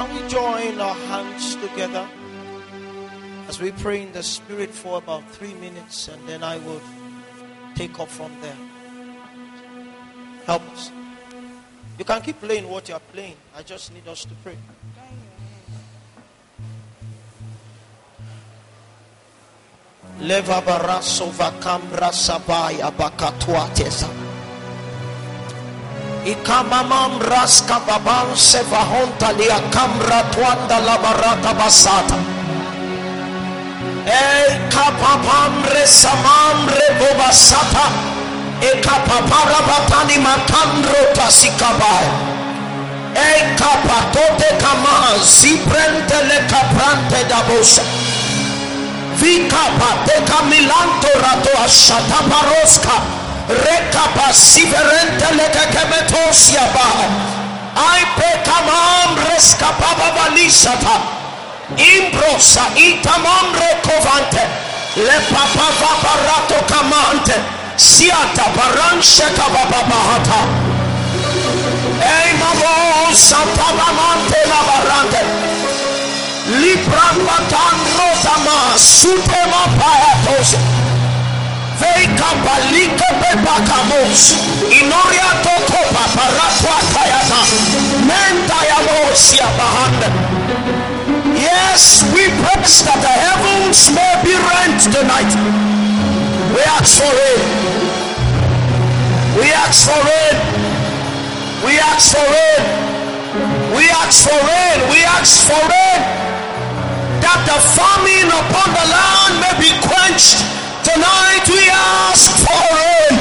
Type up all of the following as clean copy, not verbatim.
Can we join our hands together as we pray in the Spirit for about 3 minutes, and then I will take off from there. Help us. You can keep playing what you are playing. I just need us to pray. Leva baraso vakambra sabaya bakatuatesa. Ikamamam raska baban sevahonta lia kamra tuanda la barata basata. Ei kapapam resamam rebobasata. Ekapapara batani makandro tasikabai. Ei kapatote kama zibrente le kaprante dabosa. Vikapa teka milanto rato ashata paroska. Rekapa siverente leke kemetosia ba. I pekamam reskapaba balisata. Imbrosa itamam rekovante. Le papa vaparato kamante. Siata baranche kababahata. Ei mamo satabamante la barante. Librambatan rotama sutema payatos. Veika balika bebakamos. Inoria toko paparatwa kayata. Mendayalosia bahanda. Yes, we pray that the heavens may be rent tonight. We ask for it. We ask for it. We ask for it. We ask for it. We ask for it. That the famine upon the land may be quenched. Tonight we ask for it.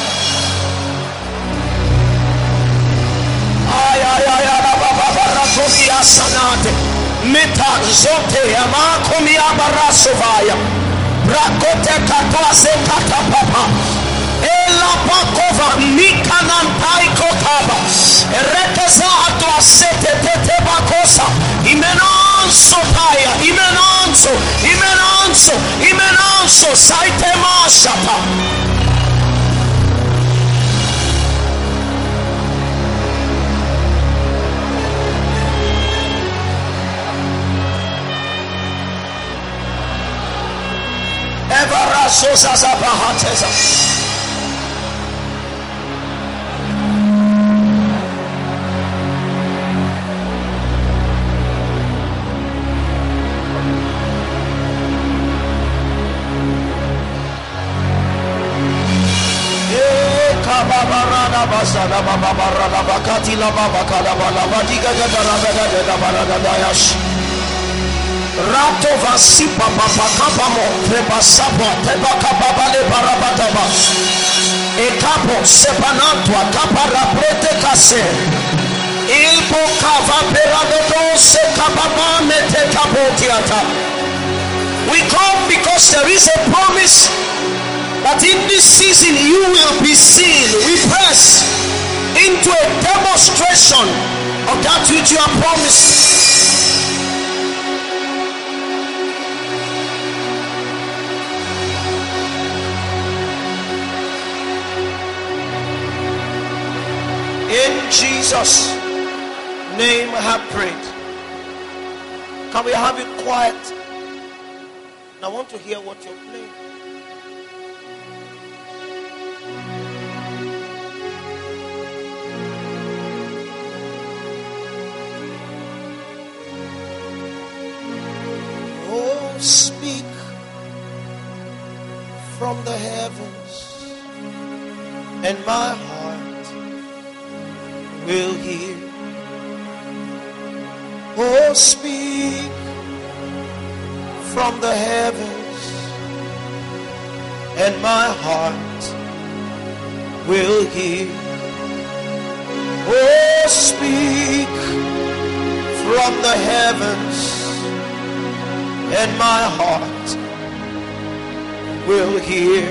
Ay ay ay baba sanate. Meta zote amakomi abarasovaya. Brakote katwase katapapa. Ela pakova nikanantai kotaba. Erekeza atwasete tete bakosa. Imenanso taya. Imenanso saite mashata. Evaraso zazabahateza. Basada baba barada bakati la baba kala bala badiga da barada dayash rato vasipa papa kapamo treba sabo teba kapaba le barabata bas e capo sepanantua capara prete case il po cava perado se capaba mete capotiata. We come because there is a promise that in this season you will be seen. We press into a demonstration of that which you are promised. In Jesus' name I have prayed. Can we have it quiet? And I want to hear what you're playing. Speak from the heavens, and my heart will hear. Oh, speak from the heavens, and my heart will hear. Oh, speak from the heavens, and my heart will hear.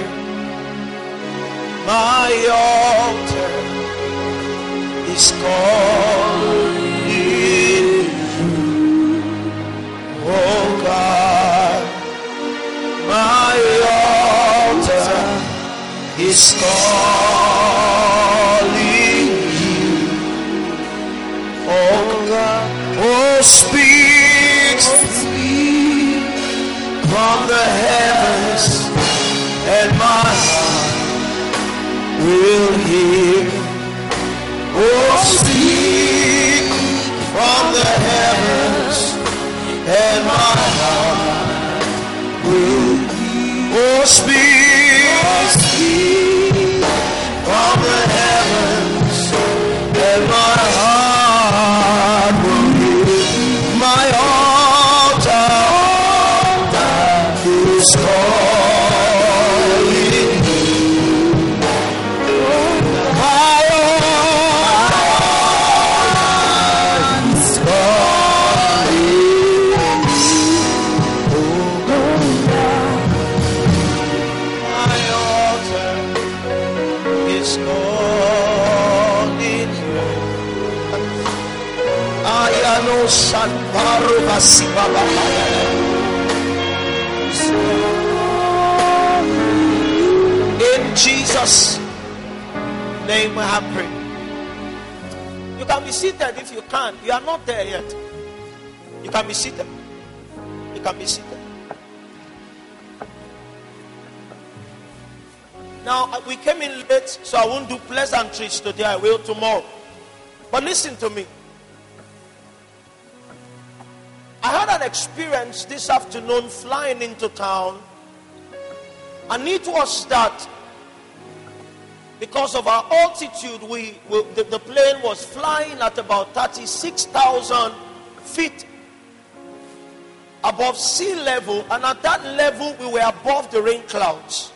My altar is calling you, oh God. My altar is calling you, oh God. Oh speak from the heavens, and my heart will hear. Oh, speak from the heavens, and my heart will hear. Oh, speak from the heavens, and my heart will hear. My altar is calling you. My altar is calling you. My altar is calling you. Ayano Sanparu Vasibaba. In Jesus' name we have prayed. You can be seated if you can. You are not there yet. You can be seated. You can be seated. Now, we came in late, so I won't do pleasantries today. I will tomorrow. But listen to me. I had an experience this afternoon flying into town, and it was that because of our altitude, the plane was flying at about 36,000 feet above sea level, and at that level we were above the rain clouds.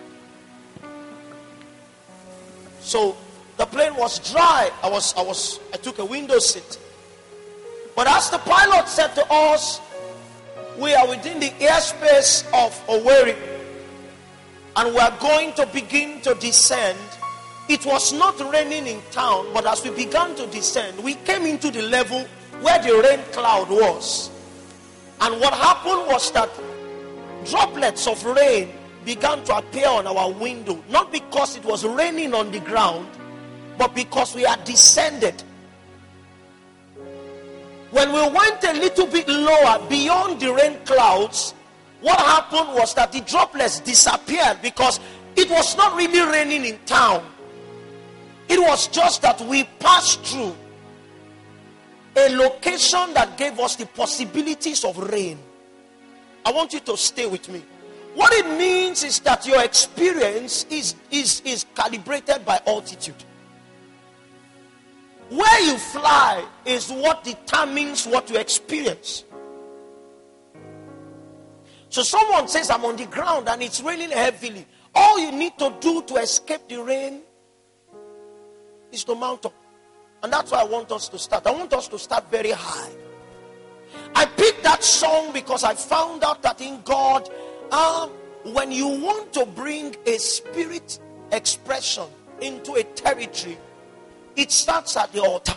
So the plane was dry. I took a window seat. But as the pilot said to us, we are within the airspace of Owerri, and we are going to begin to descend. It was not raining in town, but as we began to descend, we came into the level where the rain cloud was. And what happened was that droplets of rain began to appear on our window, not because it was raining on the ground, but because we had descended. When we went a little bit lower beyond the rain clouds, what happened was that the droplets disappeared, because it was not really raining in town. It was just that we passed through a location that gave us the possibilities of rain. I want you to stay with me. What it means is that your experience is calibrated by altitude. Where you fly is what determines what you experience. So someone says, I'm on the ground and it's raining heavily. All you need to do to escape the rain is to mount up. And that's why I want us to start. I want us to start very high. I picked that song because I found out that in God, when you want to bring a spirit expression into a territory, it starts at the altar.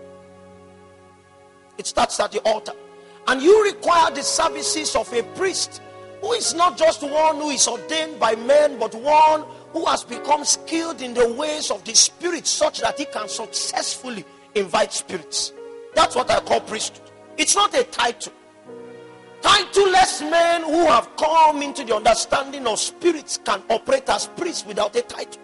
It starts at the altar. And you require the services of a priest, who is not just one who is ordained by men, but one who has become skilled in the ways of the spirit, such that he can successfully invite spirits. That's what I call priesthood. It's not a title. Titleless men who have come into the understanding of spirits can operate as priests without a title.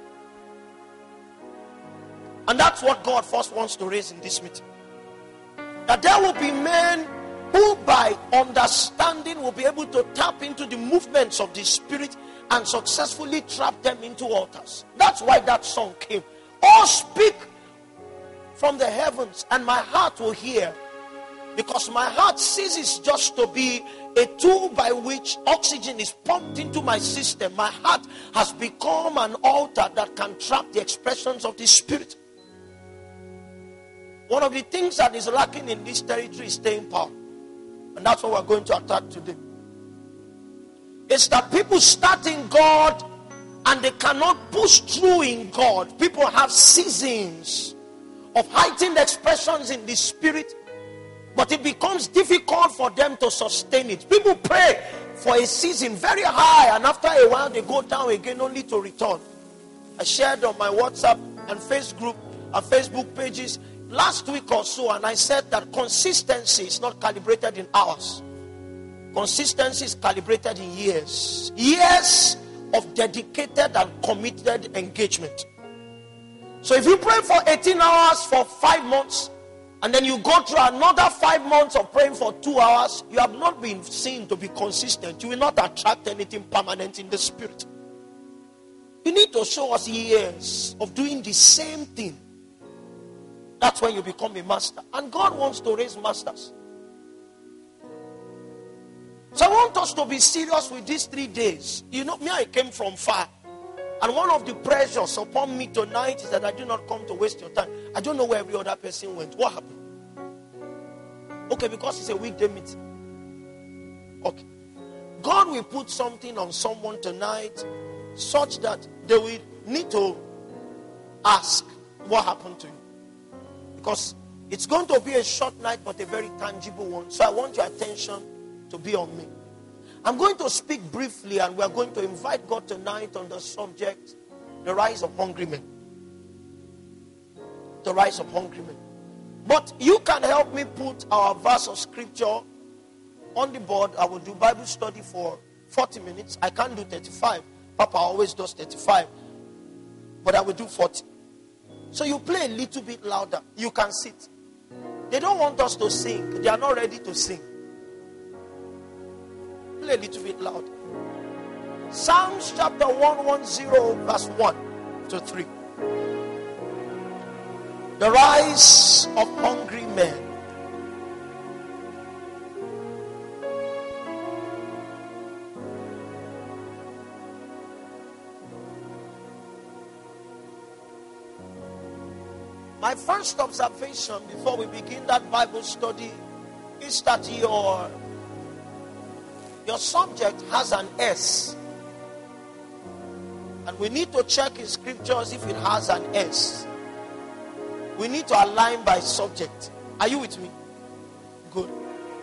And that's what God first wants to raise in this meeting. That there will be men who by understanding will be able to tap into the movements of the spirit and successfully trap them into altars. That's why that song came. Oh, speak from the heavens and my heart will hear. Because my heart ceases just to be a tool by which oxygen is pumped into my system. My heart has become an altar that can trap the expressions of the spirit. One of the things that is lacking in this territory is staying power. And that's what we're going to attack today. It's that people start in God and they cannot push through in God. People have seasons of heightened expressions in the spirit, but it becomes difficult for them to sustain it. People pray for a season very high, and after a while they go down again only to return. I shared on my WhatsApp and Facebook pages last week or so, and I said that consistency is not calibrated in hours. Consistency is calibrated in years. Years of dedicated and committed engagement. So if you pray for 18 hours for 5 months, and then you go through another 5 months of praying for 2 hours, you have not been seen to be consistent. You will not attract anything permanent in the spirit. You need to show us years of doing the same thing. That's when you become a master. And God wants to raise masters. So I want us to be serious with these 3 days. You know, me, I came from far. And one of the pressures upon me tonight is that I do not come to waste your time. I don't know where every other person went. What happened? Okay, because it's a weekday meeting. Okay. God will put something on someone tonight such that they will need to ask what happened to you. Because it's going to be a short night but a very tangible one. So I want your attention to be on me. I'm going to speak briefly, and we're going to invite God tonight on the subject, the rise of hungry men. The rise of hungry men. But you can help me put our verse of scripture on the board. I will do Bible study for 40 minutes. I can't do 35. Papa always does 35. But I will do 40. So you play a little bit louder. You can sit. They don't want us to sing. They are not ready to sing. Play a little bit loud. Psalms chapter 110 verse 1 to 3. The rise of hungry men. My first observation before we begin that Bible study is that your subject has an S. And we need to check in scriptures if it has an S. We need to align by subject. Are you with me? Good.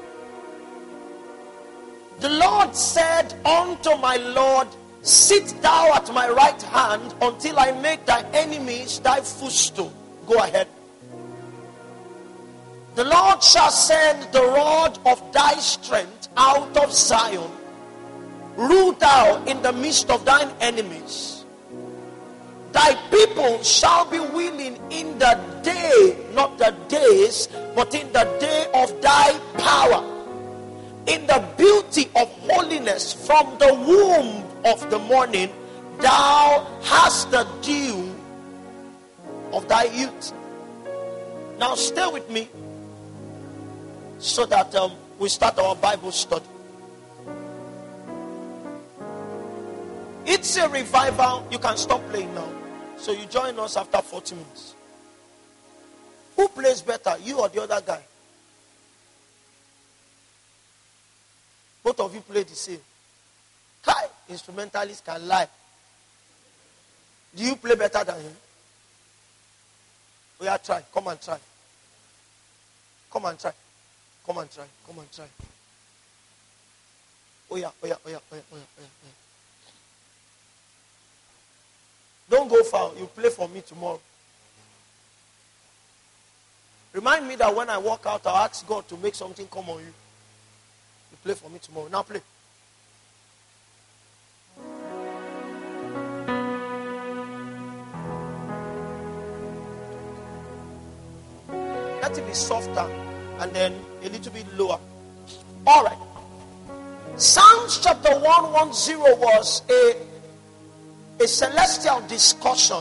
The Lord said unto my Lord, sit thou at my right hand until I make thy enemies thy footstool. Go ahead. The Lord shall send the rod of thy strength out of Zion. Rule thou in the midst of thine enemies. Thy people shall be willing in the day, not the days, but in the day of thy power. In the beauty of holiness from the womb of the morning, thou hast the dew of thy youth. Now stay with me so that we start our Bible study. It's a revival. You can stop playing now. So you join us after 40 minutes. Who plays better, you or the other guy? Both of you play the same. Kai, instrumentalists can lie. Do you play better than him? We are trying. Come and try. Come and try. Come and try. Come and try. Oh yeah. Don't go far. You play for me tomorrow. Remind me that when I walk out, I'll ask God to make something come on you. You play for me tomorrow. Now play. Let it be softer and then a little bit lower. All right. Psalms chapter 110 was a celestial discussion.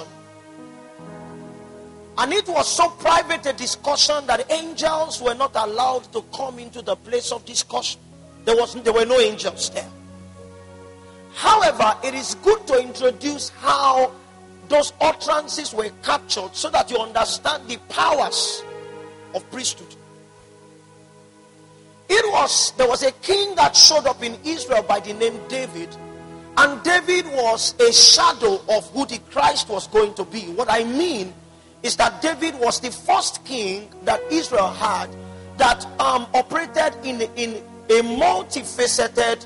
And it was so private a discussion that angels were not allowed to come into the place of discussion. There were no angels there. However, it is good to introduce how those utterances were captured so that you understand the powers of priesthood. There was a king that showed up in Israel by the name David. And David was a shadow of who the Christ was going to be. What I mean is that David was the first king that Israel had that operated in a multifaceted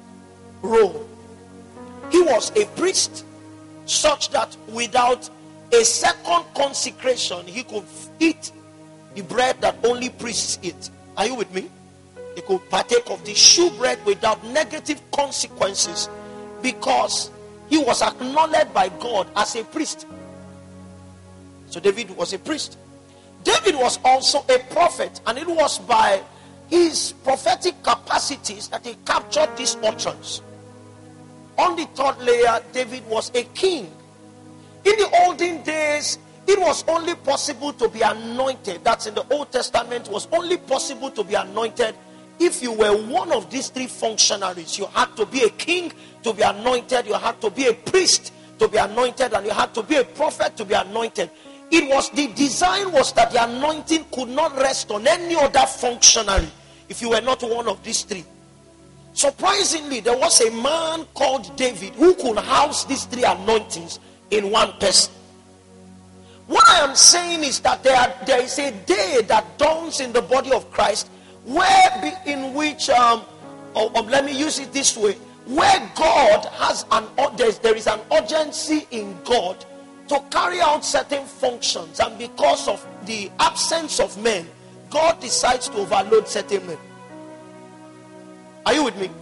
role. He was a priest, such that without a second consecration, he could eat the bread that only priests eat. Are you with me? He could partake of the shewbread without negative consequences, because he was acknowledged by God as a priest. So David was a priest. David was also a prophet, and it was by his prophetic capacities that he captured these utterance. On the third layer, David was a king. In the olden days, it was only possible to be anointed. That's in the Old Testament. It was only possible to be anointed if you were one of these three functionaries. You had to be a king to be anointed. You had to be a priest to be anointed. And you had to be a prophet to be anointed. It was, the design was that the anointing could not rest on any other functionary if you were not one of these three. Surprisingly, there was a man called David who could house these three anointings in one person. What I am saying is that there is a day that dawns in the body of Christ in which, let me use it this way, where God has there is an urgency in God to carry out certain functions, and because of the absence of men, God decides to overload certain men. Are you with me?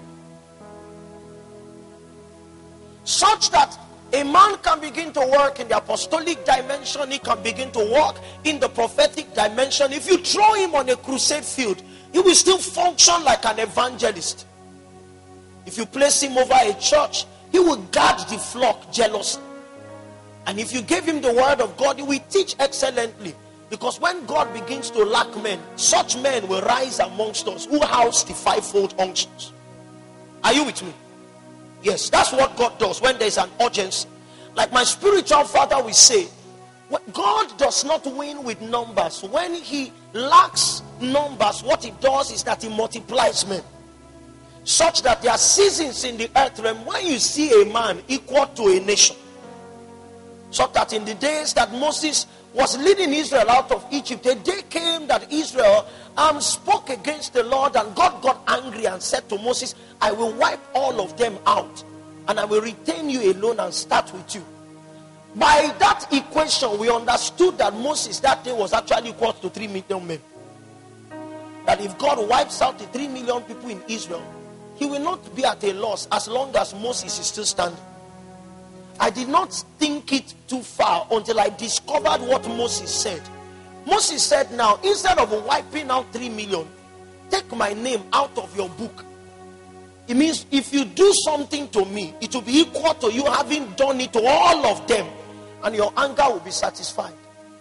Such that a man can begin to work in the apostolic dimension, he can begin to work in the prophetic dimension. If you throw him on a crusade field, he will still function like an evangelist. If you place him over a church, he will guard the flock jealously. And if you give him the word of God, he will teach excellently. Because when God begins to lack men, such men will rise amongst us who house the fivefold unctions. Are you with me? Yes, that's what God does when there's an urgency. Like my spiritual father will say, God does not win with numbers. When he lacks numbers, what he does is that he multiplies men. Such that there are seasons in the earth realm when you see a man equal to a nation. So that in the days that Moses was leading Israel out of Egypt, a day came that Israel spoke against the Lord, and God got angry and said to Moses, I will wipe all of them out, and I will retain you alone and start with you. By that equation, we understood that Moses that day was actually equal to 3 million men. That if God wipes out the 3 million people in Israel, he will not be at a loss as long as Moses is still standing. I did not think it too far until I discovered what Moses said. Moses said, now, instead of wiping out 3 million, take my name out of your book. It means if you do something to me, it will be equal to you having done it to all of them, and your anger will be satisfied.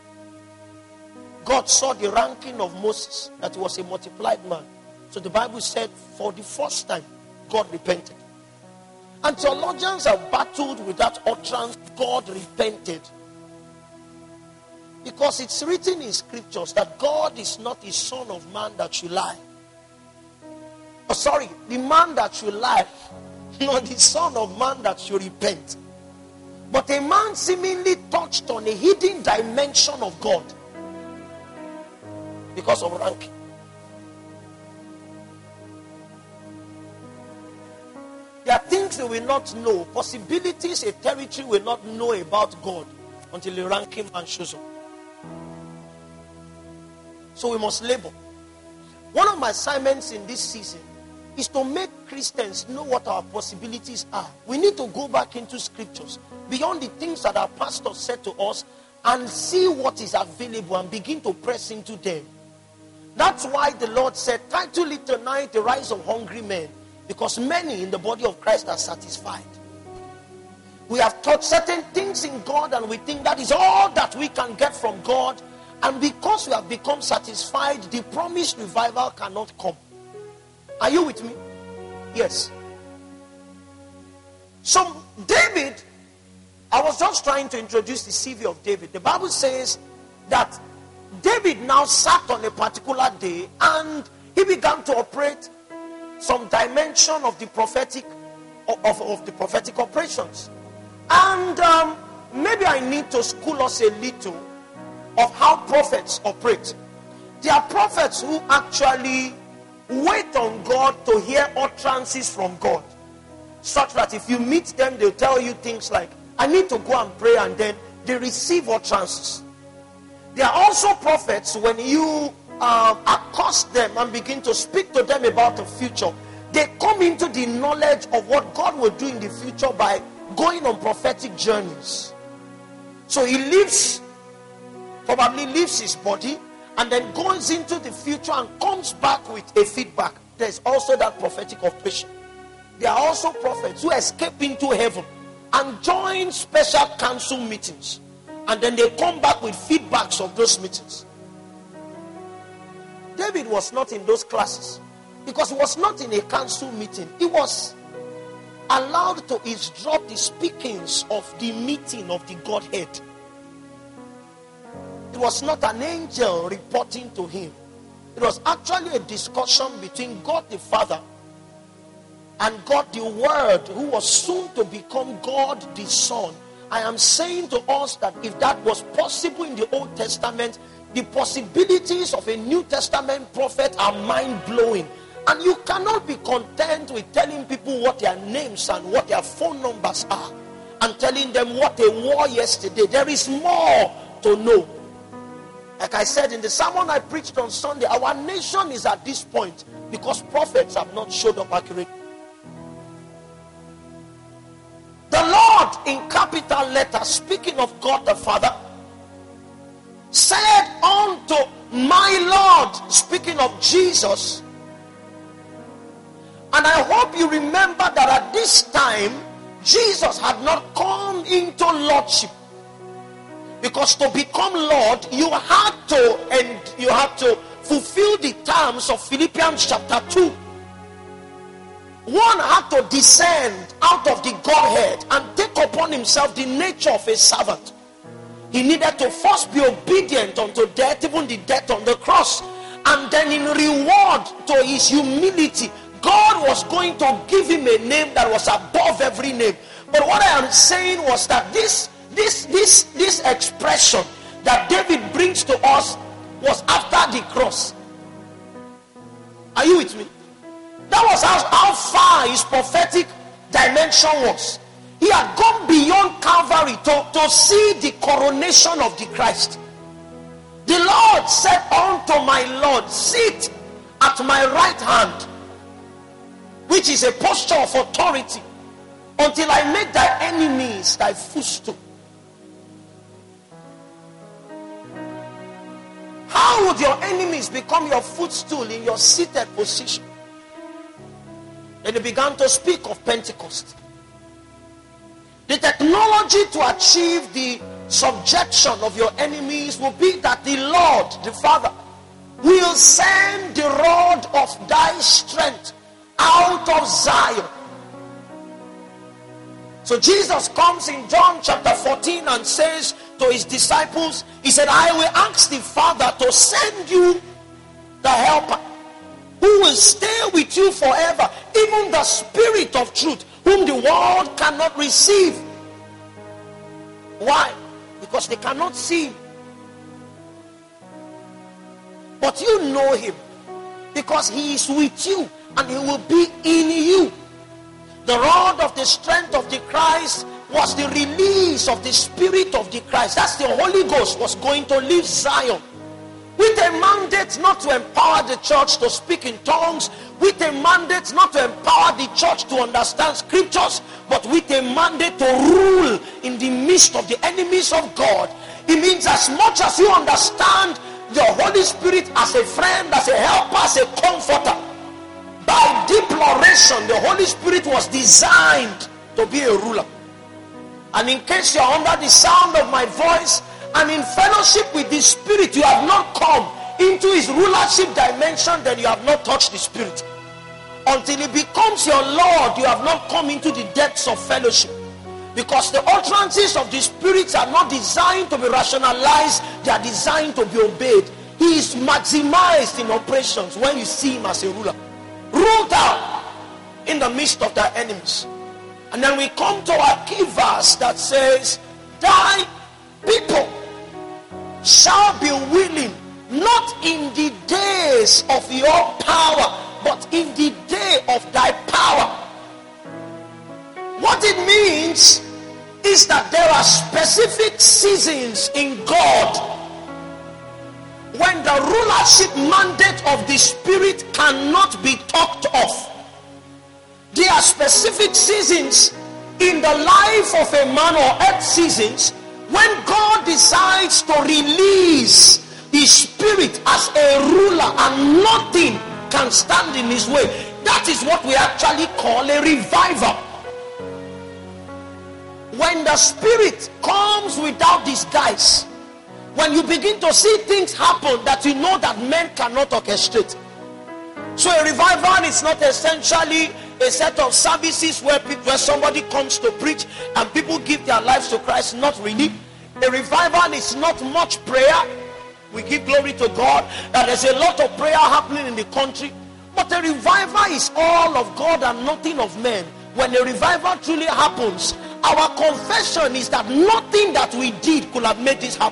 God saw the ranking of Moses, that he was a multiplied man. So the Bible said, for the first time, God repented. And theologians have battled with that utterance, God repented. Because it's written in scriptures that God is not the son of man that should lie. Oh, sorry, the man that should lie, not the son of man that should repent. But a man seemingly touched on a hidden dimension of God because of ranking. There are things they will not know, possibilities a territory will not know about God until the ranking man shows up. So we must labor. One of my assignments in this season is to make Christians know what our possibilities are. We need to go back into scriptures, beyond the things that our pastor said to us, and see what is available and begin to press into them. That's why the Lord said, title it tonight, The Rise of Hungry Men. Because many in the body of Christ are satisfied. We have taught certain things in God, and we think that is all that we can get from God. And because we have become satisfied, the promised revival cannot come. Are you with me? Yes. So David, I was just trying to introduce the CV of David. The Bible says that David now sat on a particular day and he began to operate some dimension of the prophetic of the prophetic operations. And maybe I need to school us a little of how prophets operate. There are prophets who actually wait on God to hear utterances from God, such that if you meet them, they'll tell you things like, I need to go and pray, and then they receive utterances. There are also prophets, when you accost them and begin to speak to them about the future, they come into the knowledge of what God will do in the future by going on prophetic journeys. So he probably leaves his body and then goes into the future and comes back with a feedback. There's also that prophetic operation. There are also prophets who escape into heaven and join special council meetings, and then they come back with feedbacks of those meetings. David was not in those classes because he was not in a council meeting. He was allowed to eavesdrop the speakings of the meeting of the Godhead. It was not an angel reporting to him. It was actually a discussion between God the Father and God the Word, who was soon to become God the Son. I am saying to us that if that was possible in the Old Testament, the possibilities of a New Testament prophet are mind-blowing. And you cannot be content with telling people what their names and what their phone numbers are and telling them what they wore yesterday. There is more to know. Like I said in the sermon I preached on Sunday, our nation is at this point because prophets have not showed up accurately. The Lord, in capital letters, speaking of God the Father, said unto my Lord, speaking of Jesus. And I hope you remember that at this time, Jesus had not come into lordship. Because to become Lord, you had to fulfill the terms of Philippians chapter 2. One had to descend out of the Godhead and take upon himself the nature of a servant. He needed to first be obedient unto death, even the death on the cross. And then in reward to his humility, God was going to give him a name that was above every name. But what I am saying was that this expression that David brings to us was after the cross. Are you with me? That was how far his prophetic dimension was. He had gone beyond Calvary to see the coronation of the Christ. The Lord said unto my Lord, sit at my right hand, which is a posture of authority, until I make thy enemies thy footstool. How would your enemies become your footstool in your seated position? Then he began to speak of Pentecost. The technology to achieve the subjection of your enemies will be that the Lord, the Father, will send the rod of thy strength out of Zion. So Jesus comes in John chapter 14 and says to his disciples, he said, I will ask the Father to send you the helper, who will stay with you forever, even the Spirit of truth, whom the world cannot receive. Why? Because they cannot see him. But you know him, because he is with you and he will be in you. The rod of the strength of the Christ was the release of the Spirit of the Christ. That's the Holy Ghost was going to leave Zion, with a mandate not to empower the church to speak in tongues, with a mandate not to empower the church to understand scriptures, but with a mandate to rule in the midst of the enemies of God. It means as much as you understand the Holy Spirit as a friend, as a helper, as a comforter, by deploration, the Holy Spirit was designed to be a ruler. And in case you are under the sound of my voice and in fellowship with the Spirit, you have not come into his rulership dimension, then you have not touched the Spirit. Until he becomes your Lord, you have not come into the depths of fellowship. Because the utterances of the Spirit are not designed to be rationalized, they are designed to be obeyed. He is maximized in operations when you see him as a ruler, ruled out in the midst of their enemies. And then we come to our key verse that says, thy people shall be willing, not in the days of your power, but in the day of thy power. What it means is that there are specific seasons in God when the rulership mandate of the Spirit cannot be talked of. There are specific seasons in the life of a man, or earth seasons, when God decides to release His Spirit as a ruler and nothing can stand in His way. That is what we actually call a revival. When the Spirit comes without disguise, when you begin to see things happen that you know that men cannot orchestrate. So a revival is not essentially a set of services where somebody comes to preach and people give their lives to Christ. Not really. A revival is not much prayer. We give glory to God that there's a lot of prayer happening in the country, but a revival is all of God and nothing of men. When a revival truly happens, our confession is that nothing that we did could have made this happen.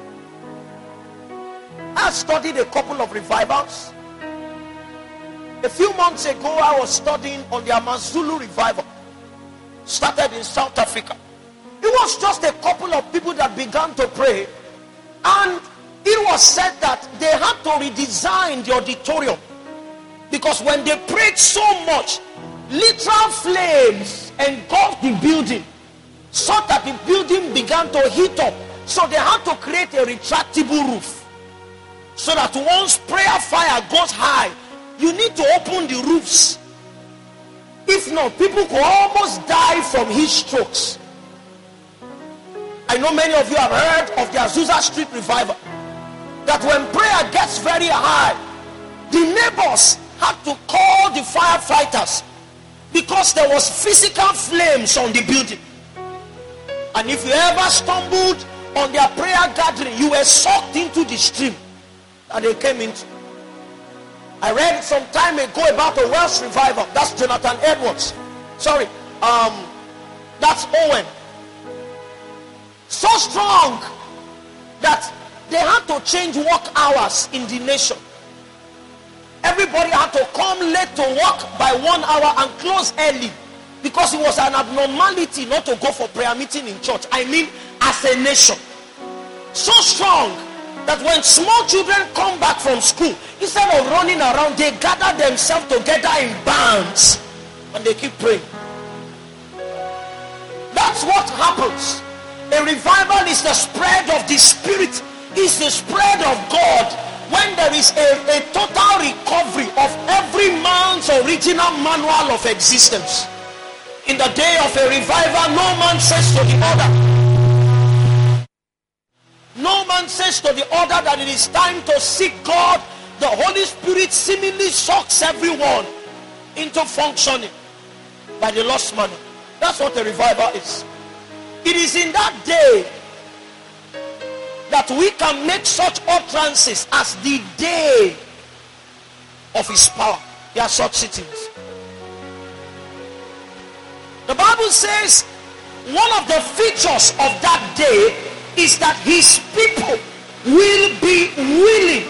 I studied a couple of revivals. A few months ago, I was studying on the Amazulu revival. Started in South Africa. It was just a couple of people that began to pray, and it was said that they had to redesign the auditorium, because when they prayed so much, literal flames engulfed the building, so that the building began to heat up. So they had to create a retractable roof, so that once prayer fire goes high, you need to open the roofs. If not, people could almost die from heat strokes. I know many of you have heard of the Azusa Street revival, that when prayer gets very high, the neighbors had to call the firefighters because there was physical flames on the building. And if you ever stumbled on their prayer gathering, you were sucked into the stream that they came into. I read some time ago about the Welsh revival. That's Jonathan Edwards. Sorry, that's Owen. So strong that they had to change work hours in the nation. Everybody had to come late to work by 1 hour and close early, because it was an abnormality not to go for prayer meeting in church. I mean, as a nation. So strong that when small children come back from school, instead of running around, they gather themselves together in bands and they keep praying. That's what happens. A revival is the spread of the Spirit, is the spread of God, when there is a total recovery of every man's original manual of existence. In the day of a revival, no man says to the other, no man says to the other that it is time to seek God. The Holy Spirit seemingly shocks everyone into functioning by the lost manner. That's what a revival is. It is in that day that we can make such utterances as the day of His power. There are such sittings. The Bible says one of the features of that day is that His people will be willing.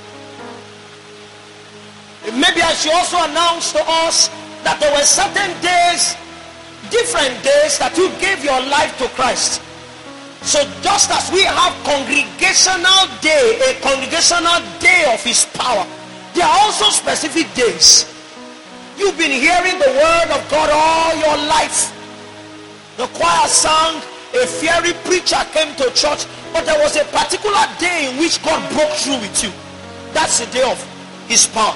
Maybe I should also announce to us that there were certain days, different days, that you gave your life to Christ. So just as we have congregational day, a congregational day of His power, there are also specific days. You've been hearing the word of God all your life. The choir sang, a fiery preacher came to church, but there was a particular day in which God broke through with you. That's the day of His power.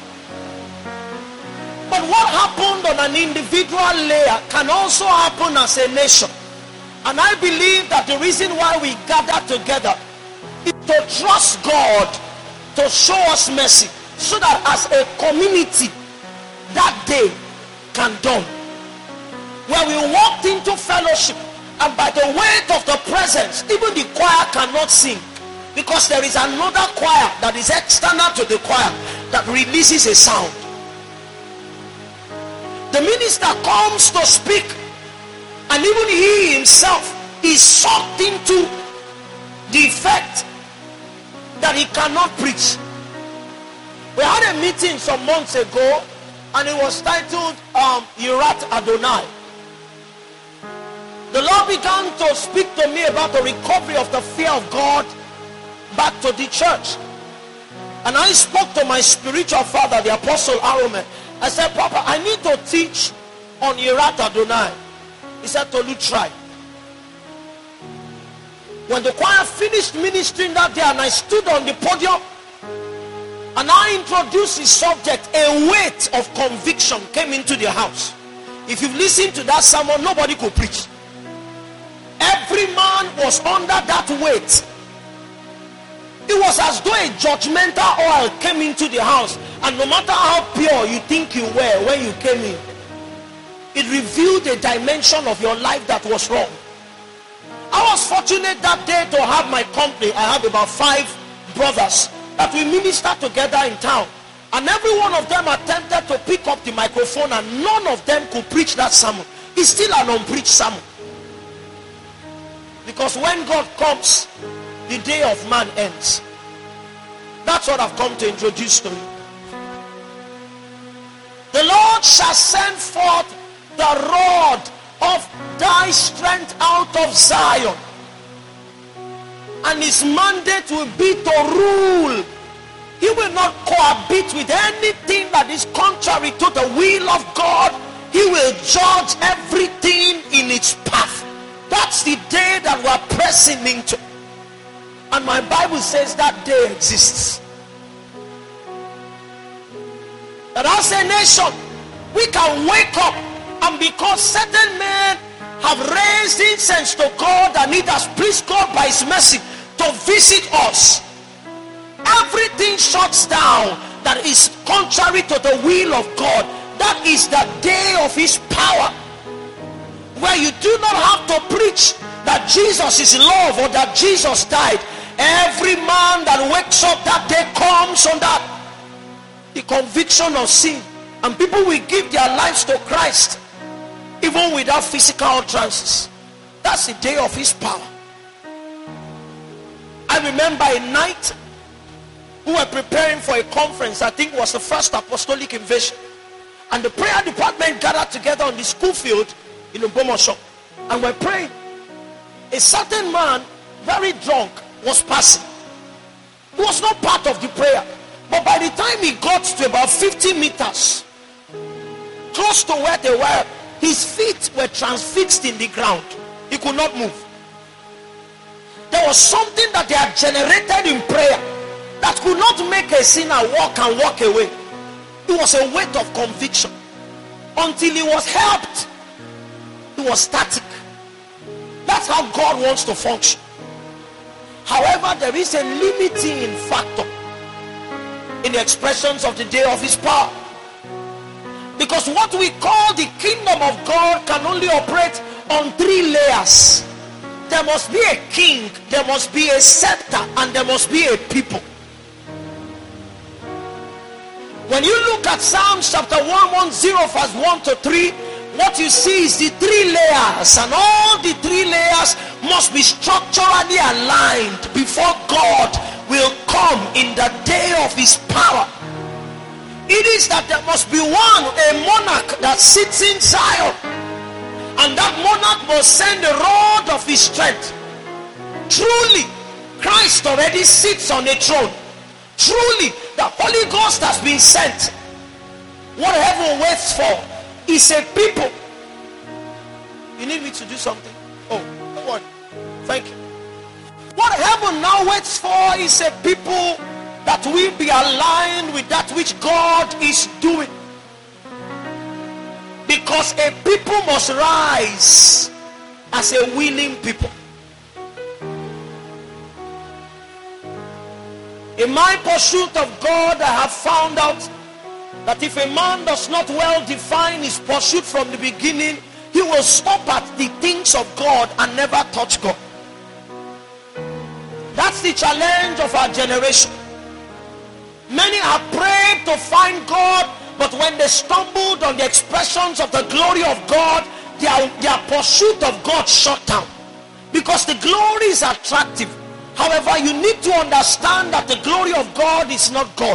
But what happened on an individual layer can also happen as a nation. And I believe that the reason why we gather together is to trust God to show us mercy, so that as a community that day can dawn, where we walked into fellowship, and by the weight of the presence, even the choir cannot sing, because there is another choir that is external to the choir that releases a sound. The minister comes to speak, and even he himself is sucked into the effect that he cannot preach. We had a meeting some months ago, and it was titled Yirat Adonai. The Lord began to speak to me about the recovery of the fear of God back to the church. And I spoke to my spiritual father, the Apostle Arome. I said, Papa, I need to teach on Yirat Adonai. He said, Tolu, try. When the choir finished ministering that day and I stood on the podium and I introduced the subject, a weight of conviction came into the house. If you've listened to that sermon, nobody could preach. Every man was under that weight. It was as though a judgmental oil came into the house, and no matter how pure you think you were when you came in, it revealed a dimension of your life that was wrong. I was fortunate that day to have my company. I have about 5 brothers that we minister together in town, and every one of them attempted to pick up the microphone, and none of them could preach that sermon. It's still an unpreached sermon, because when God comes, the day of man ends. That's what I've come to introduce to you. The Lord shall send forth the rod of thy strength out of Zion, and his mandate will be to rule. He will not cohabit with anything that is contrary to the will of God. He will judge everything in its path. That's the day that we're pressing into. And my Bible says that day exists. That as a nation, we can wake up, and because certain men have raised incense to God and it has pleased God by his mercy to visit us, everything shuts down that is contrary to the will of God. That is the day of his power, where you do not have to preach that Jesus is love or that Jesus died. Every man that wakes up that day comes under the conviction of sin, and people will give their lives to Christ even without physical utterances. That's the day of his power. I remember a night we were preparing for a conference. I think it was the first apostolic invasion, and the prayer department gathered together on the school field in Ubomosho, and we're praying. A certain man, very drunk, was passing. He was not part of the prayer, but by the time he got to about 50 meters close to where they were, his feet were transfixed in the ground. He could not move. There was something that they had generated in prayer that could not make a sinner walk and walk away. It was a weight of conviction. Until he was helped, he was static. That's how God wants to function. However, there is a limiting factor in the expressions of the day of his power, because what we call the kingdom of God can only operate on 3 layers. There must be a king, there must be a scepter, and there must be a people. When you look at Psalms chapter 110 verse 1 to 3, what you see is the 3 layers, and all the 3 layers must be structurally aligned before God will come in the day of his power. It is that there must be a monarch that sits in Zion, and that monarch must send the rod of his strength. Truly, Christ already sits on a throne. Truly, the Holy Ghost has been sent. What heaven waits for is a people. You need me to do something? Oh, don't worry. Thank you. What heaven now waits for is a people that will be aligned with that which God is doing. Because a people must rise as a willing people. In my pursuit of God, I have found out that if a man does not well define his pursuit from the beginning, he will stop at the things of God and never touch God. That's the challenge of our generation. Many have prayed to find God, but when they stumbled on the expressions of the glory of God, their pursuit of God shut down. Because the glory is attractive. However, you need to understand that the glory of God is not God.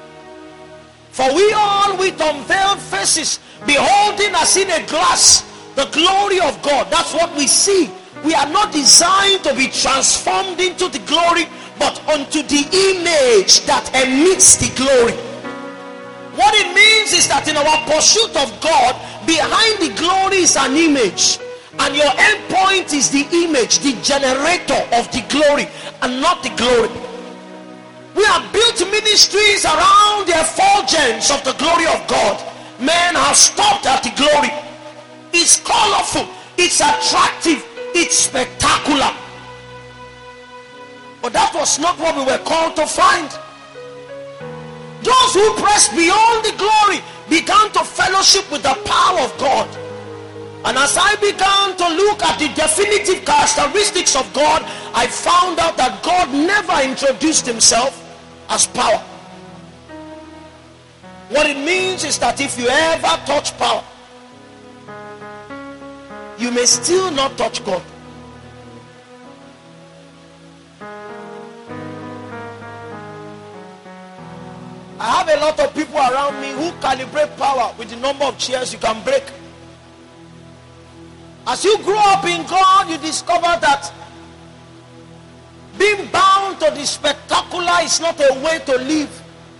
For we all with unveiled faces, beholding as in a glass The glory of God, that's what we see. We are not designed to be transformed into the glory, but unto the image that emits the glory. What it means is that in our pursuit of God, behind the glory is an image, and your end point is the image, the generator of the glory, and not the glory. We have built ministries around the effulgence of the glory of God. Men have stopped at the glory. It's colorful, it's attractive, it's spectacular. But that was not what we were called to find. Those who pressed beyond the glory began to fellowship with the power of God. And as I began to look at the definitive characteristics of God, I found out that God never introduced himself as power. What it means is that if you ever touch power, you may still not touch God. I have a lot of people around me who calibrate power with the number of chairs you can break. As you grow up in God, you discover that being bound to the spectacular is not a way to live.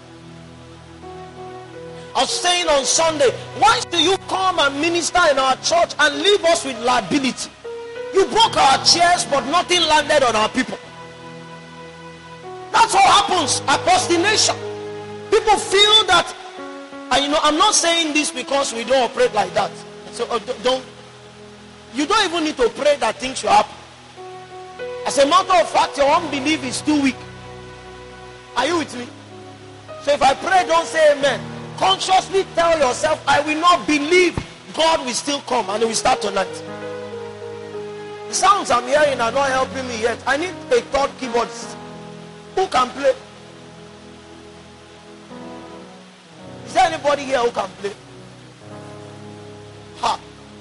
I was saying on Sunday, why do you come and minister in our church and leave us with liability? You broke our chairs, but nothing landed on our people. That's what happens across the nation. People feel that, and I'm not saying this because we don't operate like that. So you don't even need to pray that things should happen. As a matter of fact, your unbelief is too weak. Are you with me? So if I pray, don't say amen. Consciously tell yourself, I will not believe. God will still come, and it will start tonight. The sounds I'm hearing are not helping me yet. I need a third keyboardist who can play. Is there anybody here who can play? Ha.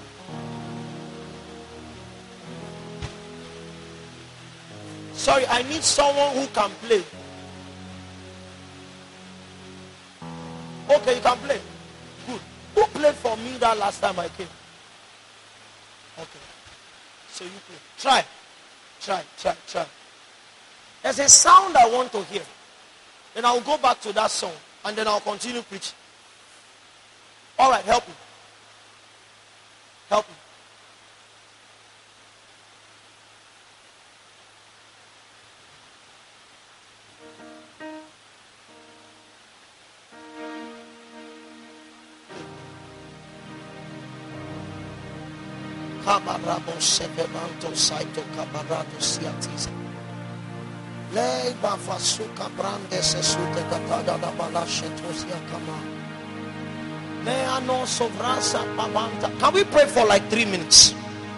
Sorry, I need someone who can play. Okay, you can play. Good. Who played for me that last time I came? Okay. So you play. Try. There's a sound I want to hear. Then I'll go back to that song. And then I'll continue preaching. All right, help me. Help me. Camarabo sepemanto saito camarado siatiza. Lei bafasuka brande sesute katada da balashe tosia kama. Le ano sovrasa pamanta. Can we pray for like 3 minutes?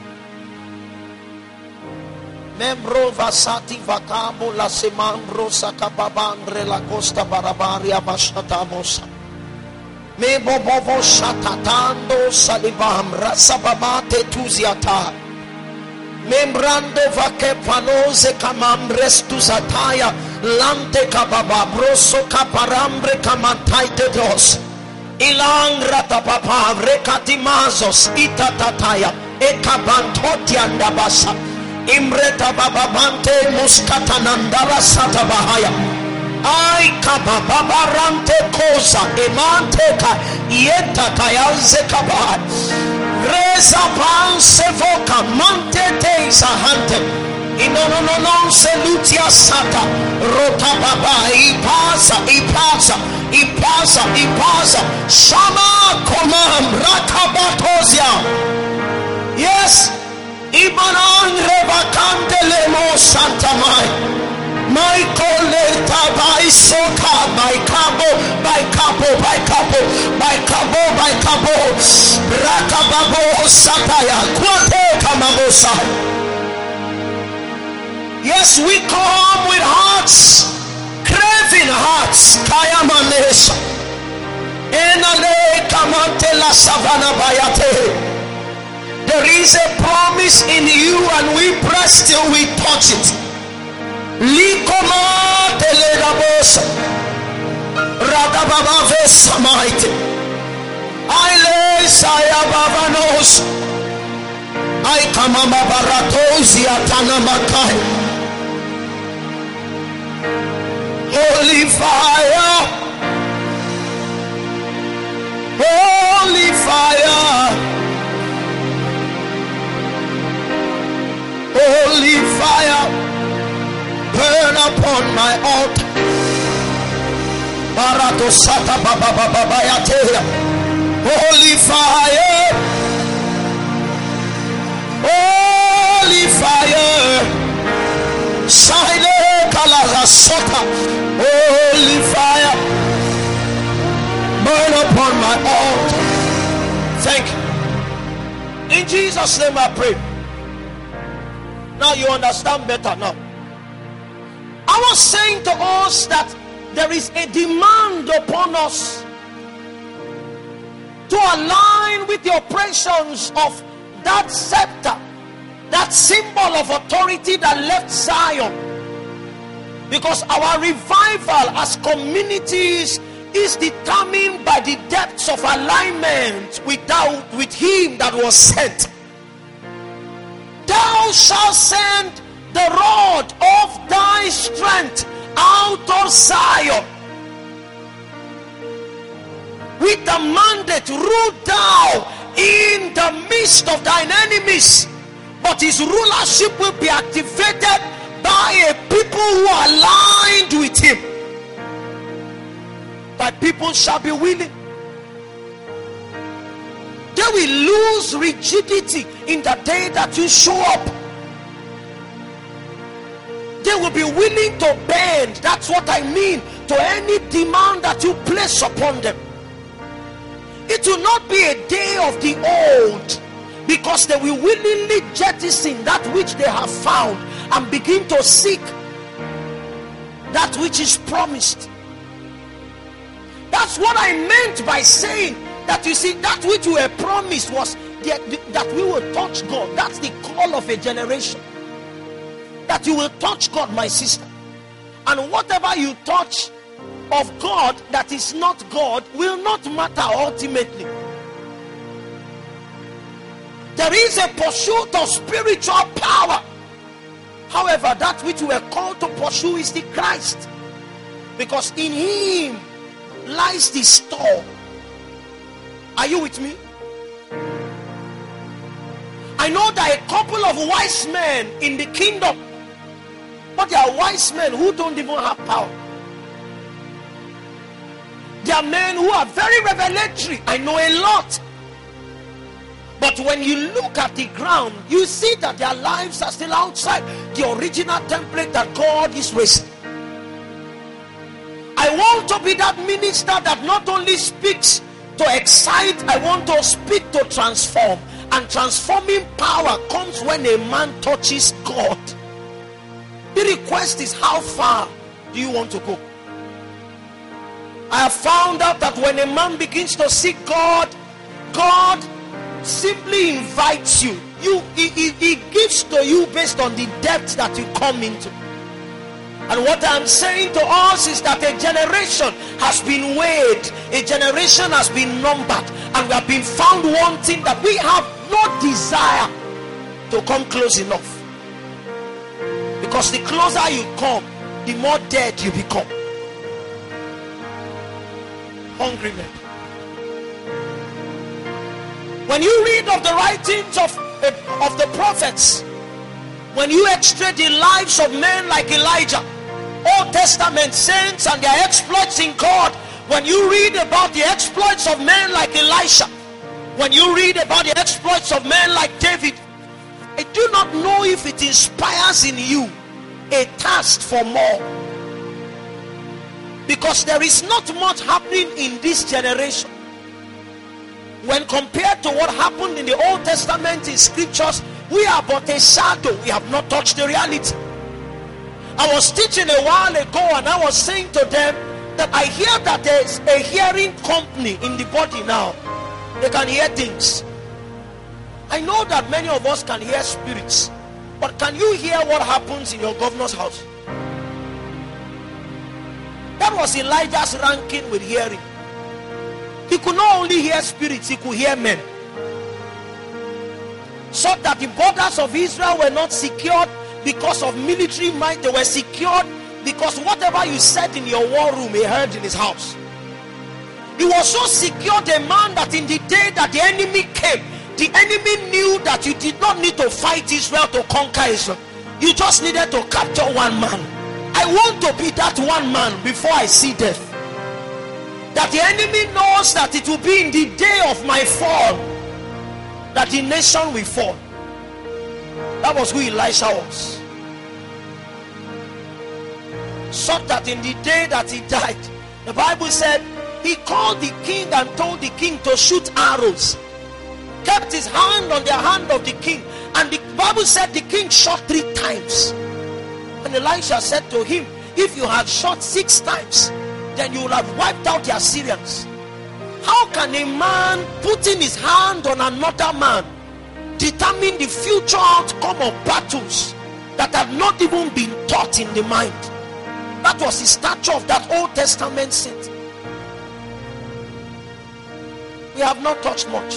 Membro vasati vacamo la semambro sakababandre la costa barabaria basatamosa. Me bobovo shatatando salibam rasabamate tuziata. Membrando vake panose camambres tuzataya lante kababa broso caparambre camantaite dos. Ilangra tapapa recatimazos itatataya ekabantotia ndabasa. Imreta bababante muskatanandara satabahaya. Ay kababarante kosa emanteka yeta tayaze kabad reza pan sevoka mantete sahante inononon selutia sata rota baba ipasa shama komam rakabatosia. Yes, ibanan rebakante lemo santa mai. My coleta by soka by cabo rakababo sataya kwate kamabosa. Yes, we come with hearts, craving hearts. Kayamanesha enale kamante la savana bayate. There is a promise in you, and we press till we touch it. Likoma telerabosa radababa vesamaite aile saya babanos I kamama baratozi atana makai. Holy fire, holy fire, holy fire, burn upon my altar. Barato sata baba baba yatea. Holy fire, holy fire, shine kalaza sota. Holy fire, burn upon my altar. Thank you. In Jesus' name I pray. Now you understand better now. I was saying to us that there is a demand upon us to align with the operations of that scepter, that symbol of authority that left Zion. Because our revival as communities is determined by the depths of alignment with him that was sent. Thou shalt send the rod of thy strength out of Zion, with the mandate, rule thou in the midst of thine enemies. But his rulership will be activated by a people who are aligned with him. Thy people shall be willing. They will lose rigidity in the day that you show up. They will be willing to bend. That's what I mean, to any demand that you place upon them. It will not be a day of the old, because they will willingly jettison that which they have found and begin to seek that which is promised. That's what I meant by saying that, you see, that which we were promised was that we will touch God. That's the call of a generation. That you will touch God, my sister. And whatever you touch of God that is not God will not matter ultimately. There is a pursuit of spiritual power. However, that which we are called to pursue is the Christ. Because in him lies the store. Are you with me? I know that a couple of wise men in the kingdom, but they are wise men who don't even have power. They are men who are very revelatory. I know a lot. But when you look at the ground, you see that their lives are still outside the original template that God is raising. I want to be that minister that not only speaks to excite, I want to speak to transform. And transforming power comes when a man touches God. The request is, how far do you want to go? I have found out that when a man begins to seek God, God simply invites you. He gives to you based on the depth that you come into. And what I'm saying to us is that a generation has been weighed, a generation has been numbered, and we have been found wanting, that we have no desire to come close enough. Because the closer you come, the more dead you become. Hungry men. When you read of the writings of the prophets, when you extract the lives of men like Elijah, Old Testament saints and their exploits in God, when you read about the exploits of men like Elisha, when you read about the exploits of men like David, I do not know if it inspires in you a thirst for more. Because there is not much happening in this generation. When compared to what happened in the Old Testament in scriptures, we are but a shadow. We have not touched the reality. I was teaching a while ago, and I was saying to them that I hear that there is a hearing company in the body now. They can hear things. I know that many of us can hear spirits, but can you hear what happens in your governor's house? That was Elijah's ranking with hearing. He could not only hear spirits, he could hear men. so that the borders of Israel were not secured because of military might. They were secured because whatever you said in your war room, he heard in his house. He was so secured a man that in the day that the enemy came, the enemy knew that you did not need to fight Israel to conquer Israel. You just needed to capture one man. I want to be that one man before I see death. That the enemy knows that it will be in the day of my fall that the nation will fall. That was who Elisha was. So that in the day that he died, the Bible said he called the king and told the king to shoot arrows. Kept his hand on the hand of the king, and the Bible said the king shot 3 times. And Elisha said to him, if you had shot 6 times, then you would have wiped out the Assyrians. How can a man putting his hand on another man determine the future outcome of battles that have not even been taught in the mind? That was the stature of that Old Testament saint. We have not touched much.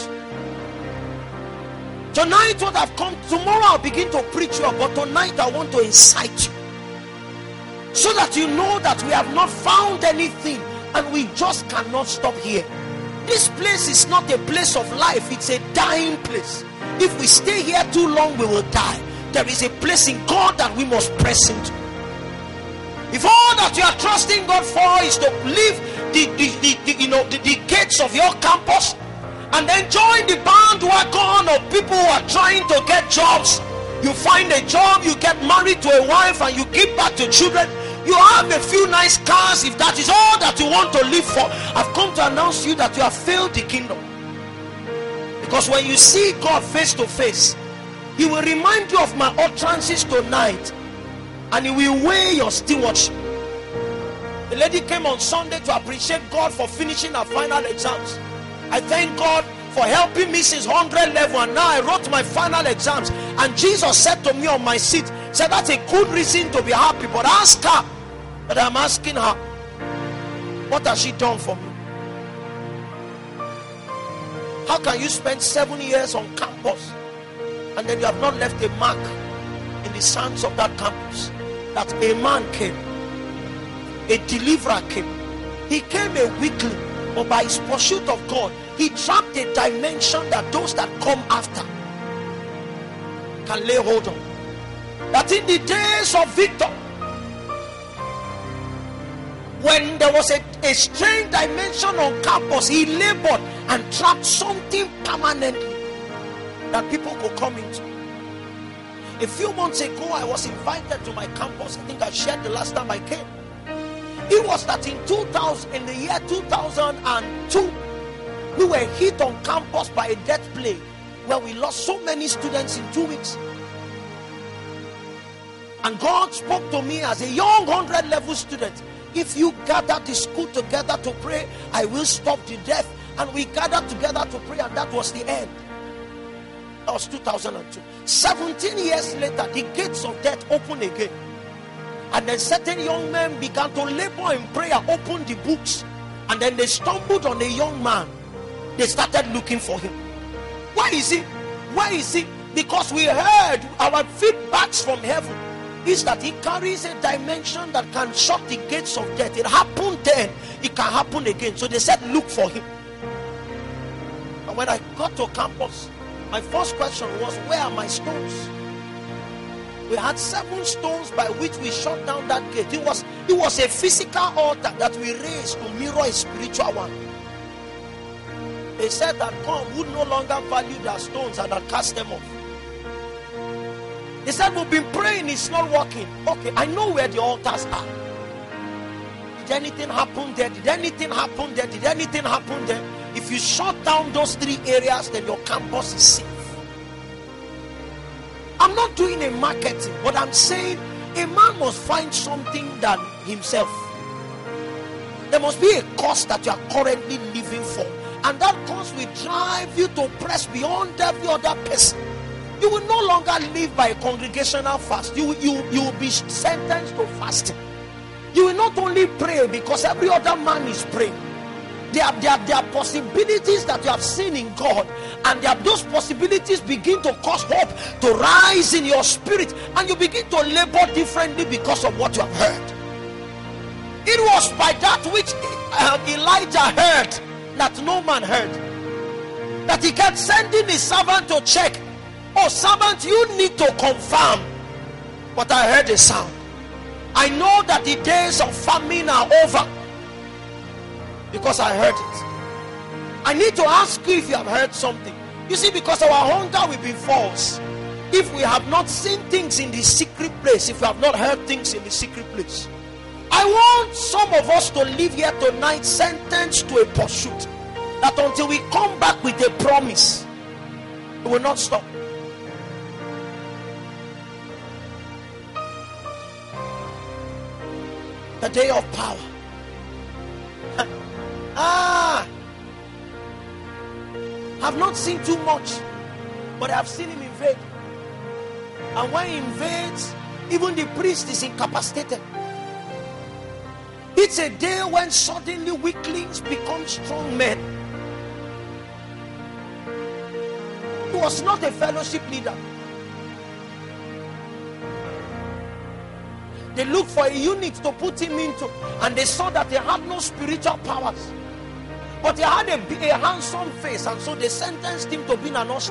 Tonight what I've come, tomorrow I'll begin to preach you, but tonight I want to incite you, so that you know that we have not found anything and we just cannot stop here. This place is not a place of life, it's a dying place. If we stay here too long, we will die. There is a place in God that we must press into. If all that you are trusting God for is to leave the gates of your campus and then join the bandwagon of people who are trying to get jobs, you find a job, you get married to a wife, and you give back to children, you have a few nice cars, if that is all that you want to live for, I've come to announce to you that you have failed the kingdom. Because when you see God face to face, he will remind you of my utterances tonight, and he will weigh your stewardship. The lady came on Sunday to appreciate God for finishing her final exams. I thank God for helping me since 100 level, and now I wrote my final exams. And Jesus said to me on my seat, said that's a good reason to be happy, but ask her. But I'm asking her, what has she done for me? How can you spend 7 years on campus and then you have not left a mark in the sands of that campus? That a man came, a deliverer came. He came a weakling, but by his pursuit of God, he trapped a dimension that those that come after can lay hold on. That in the days of Victor, when there was a strange dimension on campus, he labored and trapped something permanently that people could come into. A few months ago, I was invited to my campus. I think I shared the last time I came. It was that in the year 2002, we were hit on campus by a death plague where we lost so many students in 2 weeks. And God spoke to me as a young 100 level student. If you gather the school together to pray, I will stop the death. And we gathered together to pray, and that was the end. That was 2002. 17 years later, the gates of death opened again. And then certain young men began to labor in prayer, opened the books, and then they stumbled on a young man. They started looking for him. Why is he? Why is he? Because we heard our feedbacks from heaven is that he carries a dimension that can shut the gates of death. It happened then, it can happen again. So they said, look for him. And when I got to campus, my first question was, where are my stones? We had 7 stones by which we shut down that gate. It was a physical altar that we raised to mirror a spiritual one. They said that God would no longer value their stones and had cast them off. They said, we've been praying, it's not working. Okay, I know where the altars are. Did anything happen there? Did anything happen there? Did anything happen there? If you shut down those 3 areas, then your campus is safe. I'm not doing a marketing, but I'm saying a man must find something than himself. There must be a cause that you are currently living for, and that cause will drive you to press beyond every other person. You will no longer live by a congregational fast. You will be sentenced to fasting. You will not only pray because every other man is praying. There are possibilities that you have seen in God, and those possibilities begin to cause hope to rise in your spirit, and you begin to labor differently because of what you have heard. It was by that which Elijah heard that no man heard, that he kept sending his servant to check. Oh, servant, you need to confirm. But I heard a sound. I know that the days of famine are over, because I heard it. I need to ask you if you have heard something. You see, because our hunger will be false if we have not seen things in the secret place, if we have not heard things in the secret place. I want some of us to live here tonight sentenced to a pursuit, that until we come back with a promise, we will not stop. The day of power. I've not seen too much, but I've seen him invade. And when he invades, even the priest is incapacitated. It's a day when suddenly weaklings become strong men. He was not a fellowship leader. They looked for a unit to put him into, and they saw that he had no spiritual powers, but he had a handsome face, and so they sentenced him to being an usher.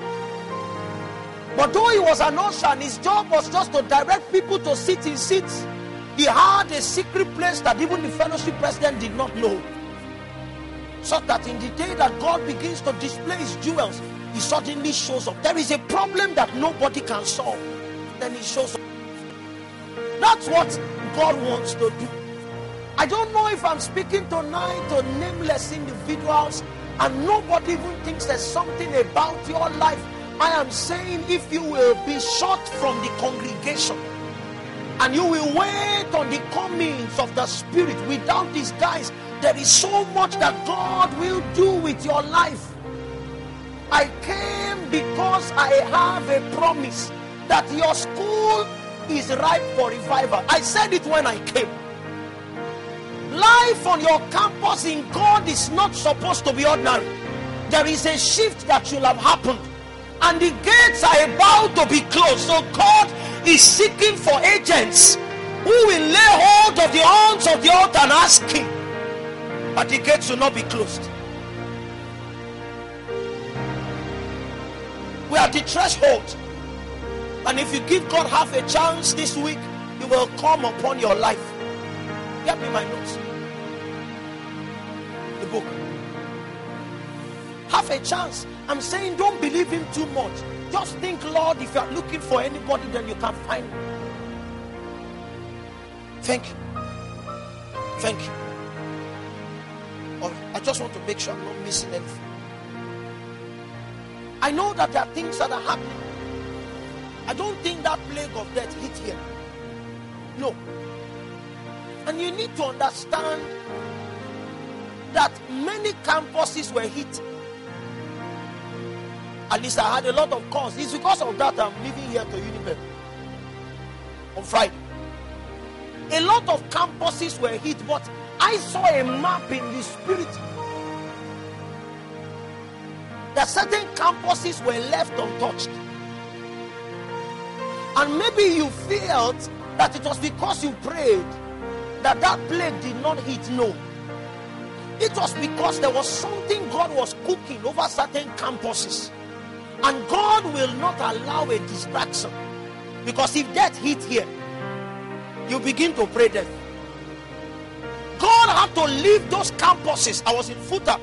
But though he was an usher and his job was just to direct people to sit in seats, he had a secret place that even the fellowship president did not know. So that in the day that God begins to display his jewels, he suddenly shows up. There is a problem that nobody can solve, then he shows up. That's what God wants to do. I don't know if I'm speaking tonight to nameless individuals and nobody even thinks there's something about your life. I am saying, if you will be shut from the congregation and you will wait on the comings of the Spirit without disguise, there is so much that God will do with your life. I came because I have a promise that your school is ripe for revival. I said it when I came. Life on your campus in God is not supposed to be ordinary. There is a shift that should have happened, and the gates are about to be closed. So God is seeking for agents who will lay hold of the horns of the altar and ask him, but the gates will not be closed. We are at the threshold, and if you give God half a chance this week, He will come upon your life. Get me my notes, the book. Half a chance. I'm saying, don't believe him too much. Just think, Lord, if you are looking for anybody, then you can find him. Thank you. Thank you. All right. I just want to make sure I'm not missing anything. I know that there are things that are happening. I don't think that plague of death hit here. No. And you need to understand that many campuses were hit. At least I had a lot of calls. It's because of that I'm leaving here to Unimed on Friday. A lot of campuses were hit, but I saw a map in the spirit that certain campuses were left untouched. And maybe you felt that it was because you prayed that that plague did not hit. No. It was because there was something God was cooking over certain campuses. And God will not allow a distraction. Because if death hit here, you begin to pray death. God had to leave those campuses. I was in FUTA.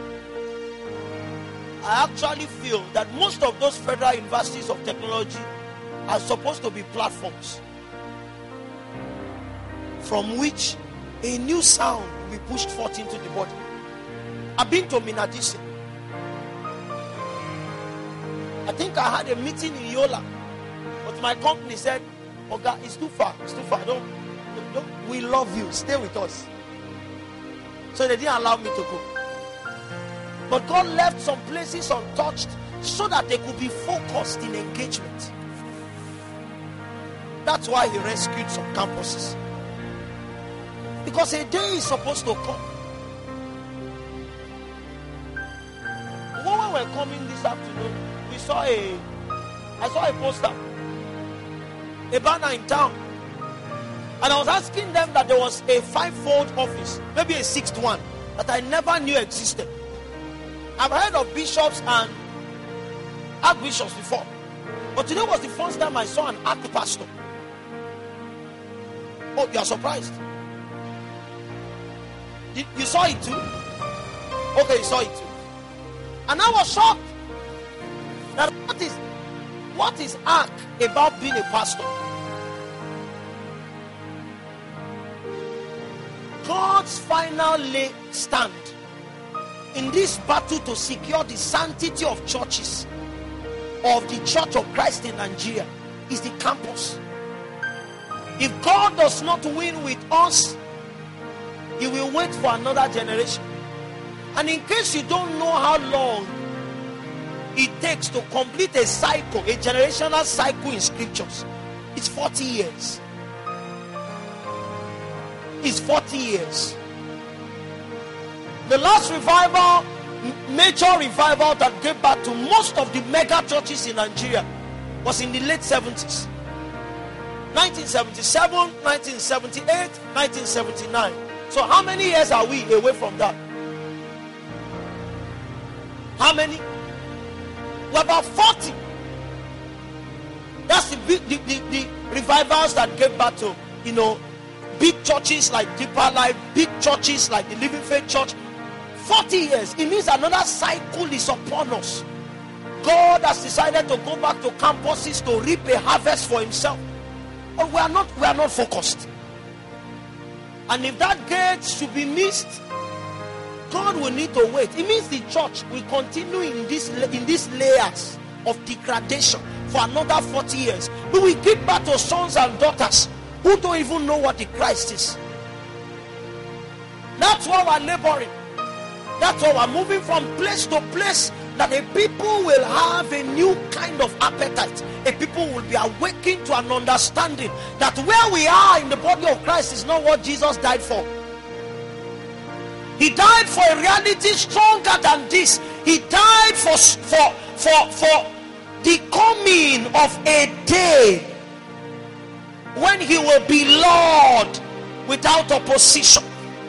I actually feel that most of those federal universities of technology are supposed to be platforms from which a new sound will be pushed forth into the body. I've been to Minadisi. I think I had a meeting in Yola, but my company said, "Oga, it's too far. It's too far. Don't. We love you. Stay with us." So they didn't allow me to go. But God left some places untouched so that they could be focused in engagement. That's why He rescued some campuses. Because a day is supposed to come were coming this afternoon, I saw a poster, a banner in town. And I was asking them that there was a 5-fold office, maybe a 6th one, that I never knew existed. I've heard of bishops and archbishops before, but today was the first time I saw an archpastor. Oh, you are surprised? You saw it too? Okay, you saw it too. And I was shocked. That what is arch about being a pastor? God's final stand in this battle to secure the sanctity of churches, of the Church of Christ in Nigeria, is the campus. If God does not win with us, He will wait for another generation. And in case you don't know how long it takes to complete a cycle, a generational cycle in scriptures, it's 40 years. It's 40 years. The last revival, major revival that gave back to most of the mega churches in Nigeria was in the late 70s. 1977, 1978, 1979. So how many years are we away from that? How many? We're about 40. That's the revivals that gave back to, big churches like Deeper Life, big churches like the Living Faith Church. 40 years. It means another cycle is upon us. God has decided to go back to campuses to reap a harvest for Himself. But we are not focused. And if that gate should be missed, God will need to wait. It means the church will continue in these layers of degradation for another 40 years. We will give back to sons and daughters who don't even know what the Christ is. That's why we're laboring. That's why we're moving from place to place, that the people will have a new kind of appetite. A people will be awakened to an understanding that where we are in the body of Christ is not what Jesus died for. He died for a reality stronger than this. He died for the coming of a day when He will be Lord without opposition.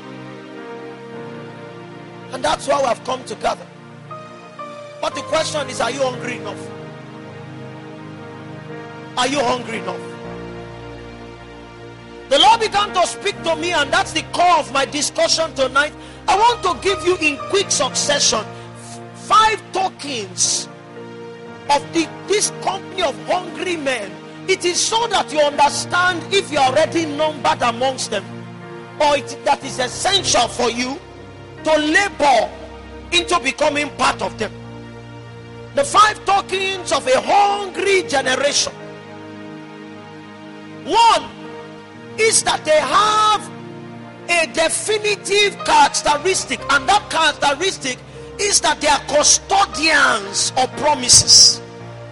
And that's why we have come together. But the question is, are you hungry enough? Are you hungry enough? The Lord began to speak to me, and that's the core of my discussion tonight. I want to give you in quick succession 5 tokens of this company of hungry men. It is so that you understand if you are already numbered amongst them, or that is essential for you to labor into becoming part of them. The 5 tokens of a hungry generation. 1 is that they have a definitive characteristic, and that characteristic is that they are custodians of promises.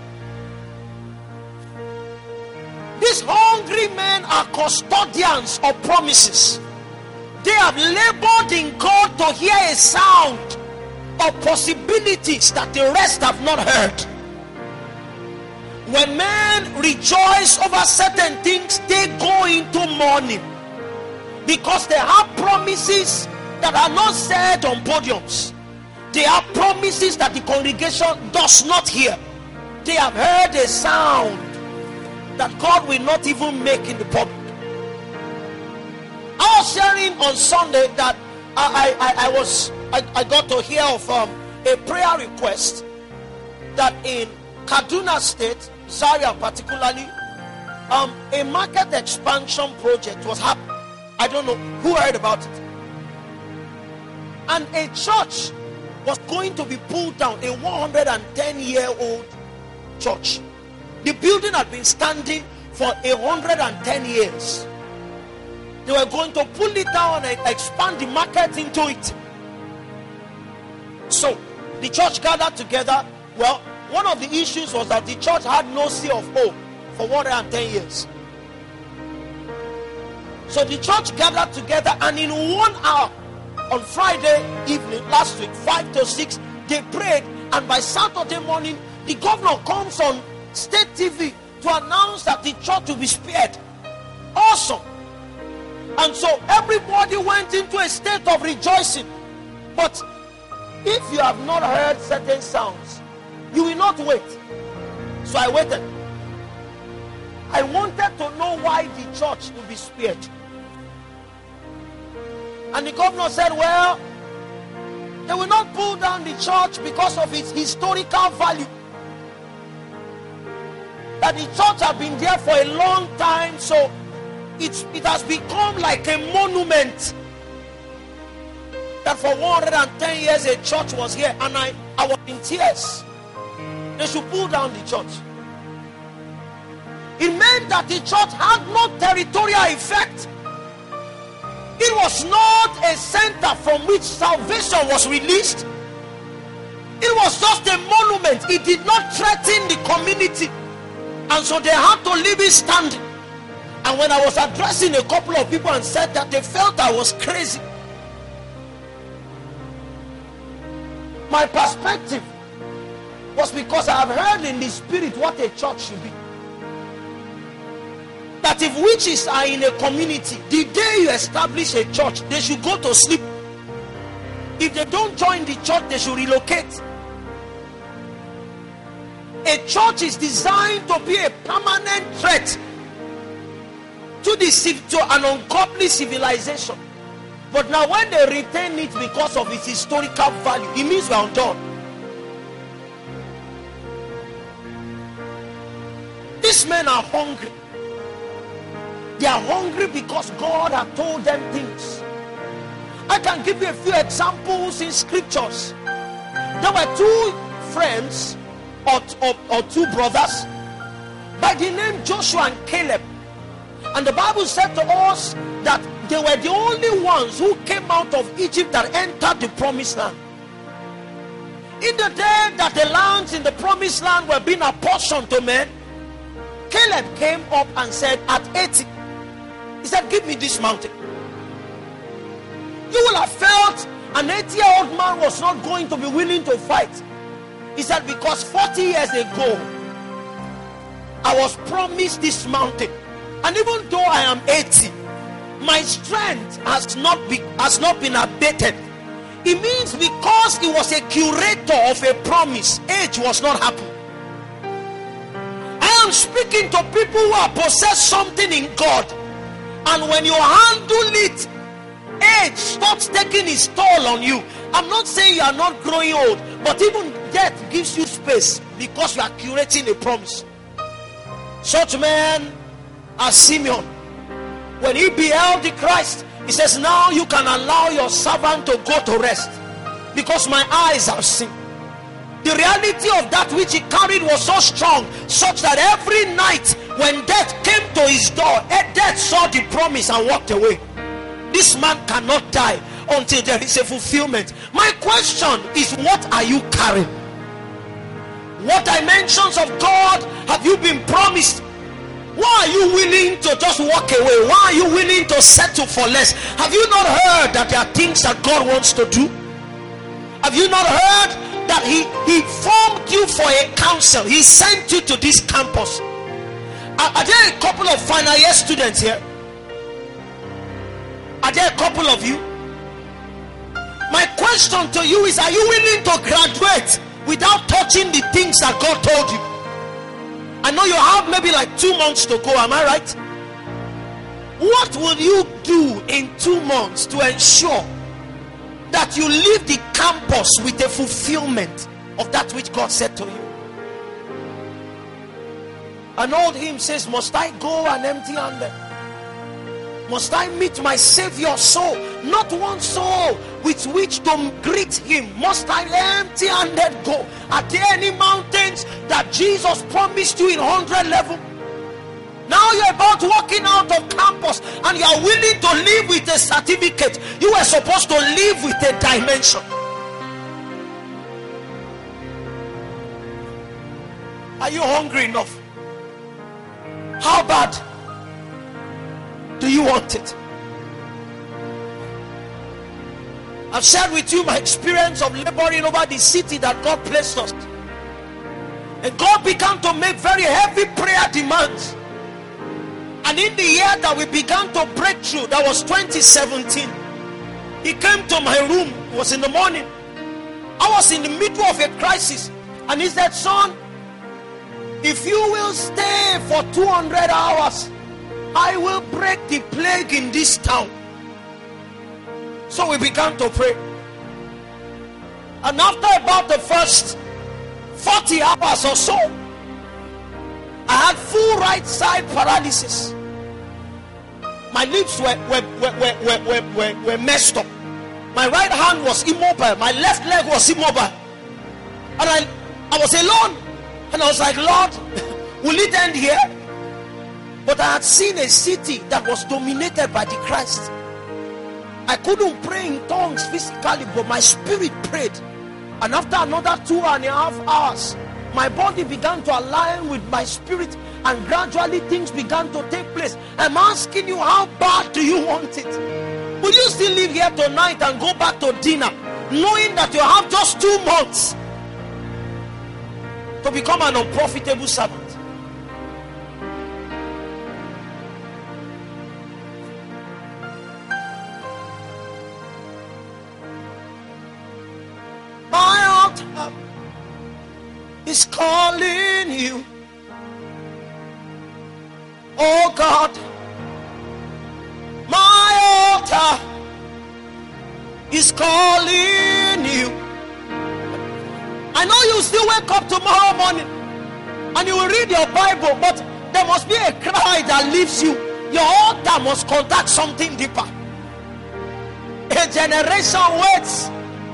These hungry men are custodians of promises. They have labored in God to hear a sound of possibilities that the rest have not heard. When men rejoice over certain things, they go into mourning, because they have promises that are not said on podiums. They have promises that the congregation does not hear. They have heard a sound that God will not even make in the public. I was sharing on Sunday that I got to hear of a prayer request that in Kaduna State, Zaria particularly, a market expansion project was happening. I don't know who heard about it. And a church was going to be pulled down, a 110-year-old church. The building had been standing for 110 years. They were going to pull it down and expand the market into it. So the church gathered together. Well, one of the issues was that the church had no CFO for 110 years. So the church gathered together, and in 1 hour on Friday evening last week, 5 to 6, they prayed And by Saturday morning, the governor comes on state TV to announce that the church will be spared. Awesome. And so everybody went into a state of rejoicing. But if you have not heard certain sounds, you will not wait. So I waited. I wanted to know why the church will be spared. And the governor said, well, they will not pull down the church because of its historical value. That the church has been there for a long time, so it has become like a monument. That for 110 years a church was here, and I was in tears. They should pull down the church. It meant that the church had no territorial effect. It was not a center from which salvation was released. It was just a monument. It did not threaten the community. And so they had to leave it standing. And when I was addressing a couple of people and said that, they felt I was crazy. My perspective was because I have heard in the spirit what a church should be. That if witches are in a community, the day you establish a church, they should go to sleep. If they don't join the church, they should relocate. A church is designed to be a permanent threat to an ungodly civilization. But now when they retain it because of its historical value, it means we are undone. These men are hungry. They are hungry because God has told them things. I can give you a few examples in scriptures. There were two friends or two brothers by the name Joshua and Caleb. And the Bible said to us that they were the only ones who came out of Egypt and entered the promised land. In the day that the lands in the promised land were being apportioned to men, Caleb came up and said at 80, he said, give me this mountain. You will have felt an 80-year-old man was not going to be willing to fight. He said, because 40 years ago, I was promised this mountain. And even though I am 80, my strength has not been abated. It means because he was a curator of a promise, age was not happening. I am speaking to people who have possessed something in God. And when you handle it, age starts taking its toll on you. I'm not saying you are not growing old, but even death gives you space because you are curating a promise. Such men as Simeon, when he beheld the Christ, he says, now you can allow your servant to go to rest because my eyes have seen. The reality of that which he carried was so strong, such that every night when death came to his door, death saw the promise and walked away. This man cannot die until there is a fulfillment. My question is, what are you carrying? What dimensions of God have you been promised? Why are you willing to just walk away? Why are you willing to settle for less? Have you not heard that there are things that God wants to do? Have you not heard that he formed you for a council? He sent you to this campus. Are there a couple of final year students here? Are there a couple of you? My question to you is, are you willing to graduate without touching the things that God told you? I know you have maybe like 2 months to go, am I right? What will you do in 2 months to ensure that you leave the campus with a fulfillment of that which God said to you? An old hymn says, must I go an empty-handed? Must I meet my Savior soul? Not one soul with which to greet him. Must I empty-handed go? Are there any mountains that Jesus promised you in 100 level? Now you're about walking out of campus and you are willing to live with a certificate. You were supposed to live with a dimension. Are you hungry enough? How bad do you want it? I've shared with you my experience of laboring over the city that God placed us. And God began to make very heavy prayer demands. And in the year that we began to break through, that was 2017, he came to my room. It was in the morning. I was in the middle of a crisis. And he said, son, if you will stay for 200 hours, I will break the plague in this town. So we began to pray. And after about the first 40 hours or so, I had full right side paralysis. My lips were messed up. My right hand was immobile. My left leg was immobile. And I was alone. And I was like, Lord, will it end here? But I had seen a city that was dominated by the Christ. I couldn't pray in tongues physically, but my spirit prayed. And after another 2.5 hours, my body began to align with my spirit, and gradually things began to take place. I'm asking you, how bad do you want it? Will you still live here tonight and go back to dinner, knowing that you have just 2 months to become an unprofitable servant? My altar is calling you, oh God. My altar is calling you. I know you still wake up tomorrow morning and you will read your Bible, but there must be a cry that leaves you. Your altar must contact something deeper. A generation waits.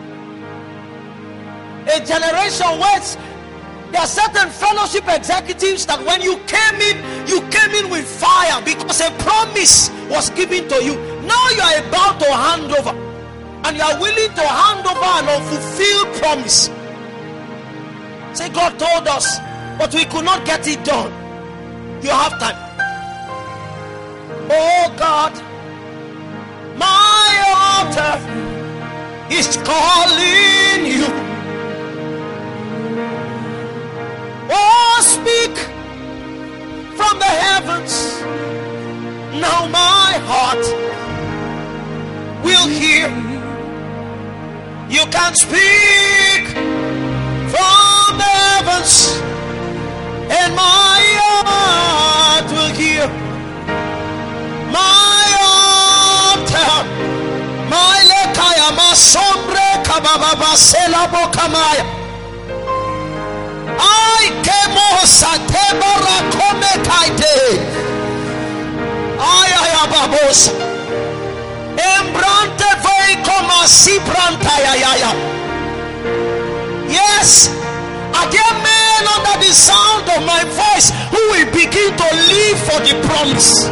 A generation waits. There are certain fellowship executives that when you came in with fire, because a promise was given to you. Now you are about to hand over, and you are willing to hand over an unfulfilled promise. Say, God told us, but we could not get it done. You have time. Oh God, my altar is calling you. Oh, speak from the heavens. Now my heart will hear. You can speak from the heavens, and my heart will hear. My altar, my lekaya, my sombre kababa sela bokamaya. I kemo satebara kome kaite. Ay babos. Embrante vei koma sibranta ya. Yes, are there men under the sound of my voice who will begin to live for the promise?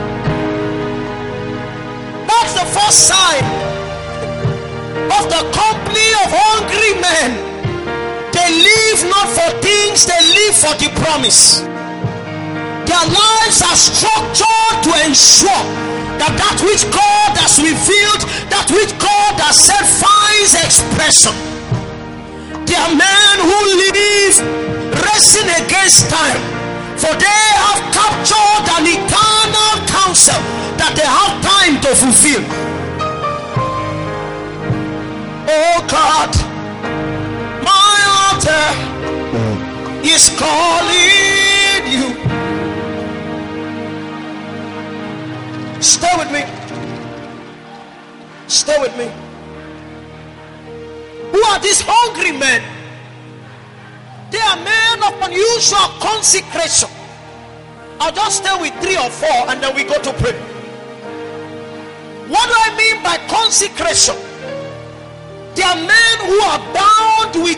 That's the first sign of the company of hungry men. They live not for things, they live for the promise. Their lives are structured to ensure that which God has revealed, that which God has said, finds expression. There are men who live racing against time, for they have captured an eternal counsel that they have time to fulfill. Oh God, my altar is calling you. Stay with me. Stay with me. Who are these hungry men? They are men of unusual consecration. I'll just stay with 3 or 4 and then we go to pray. What do I mean by consecration? They are men who are bound with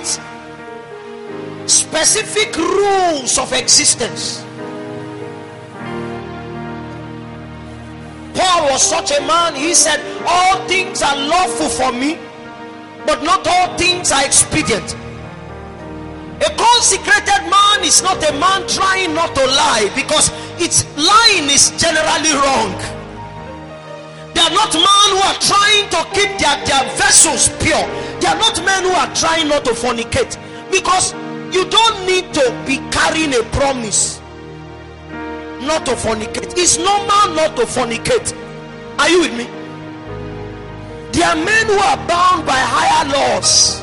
specific rules of existence. Paul was such a man. He said, all things are lawful for me, but not all things are expedient. A consecrated man is not a man trying not to lie, because lying is generally wrong. There are not men who are trying to keep their vessels pure. They are not men who are trying not to fornicate, because you don't need to be carrying a promise not to fornicate. It's normal not to fornicate. Are you with me? There are men who are bound by higher laws,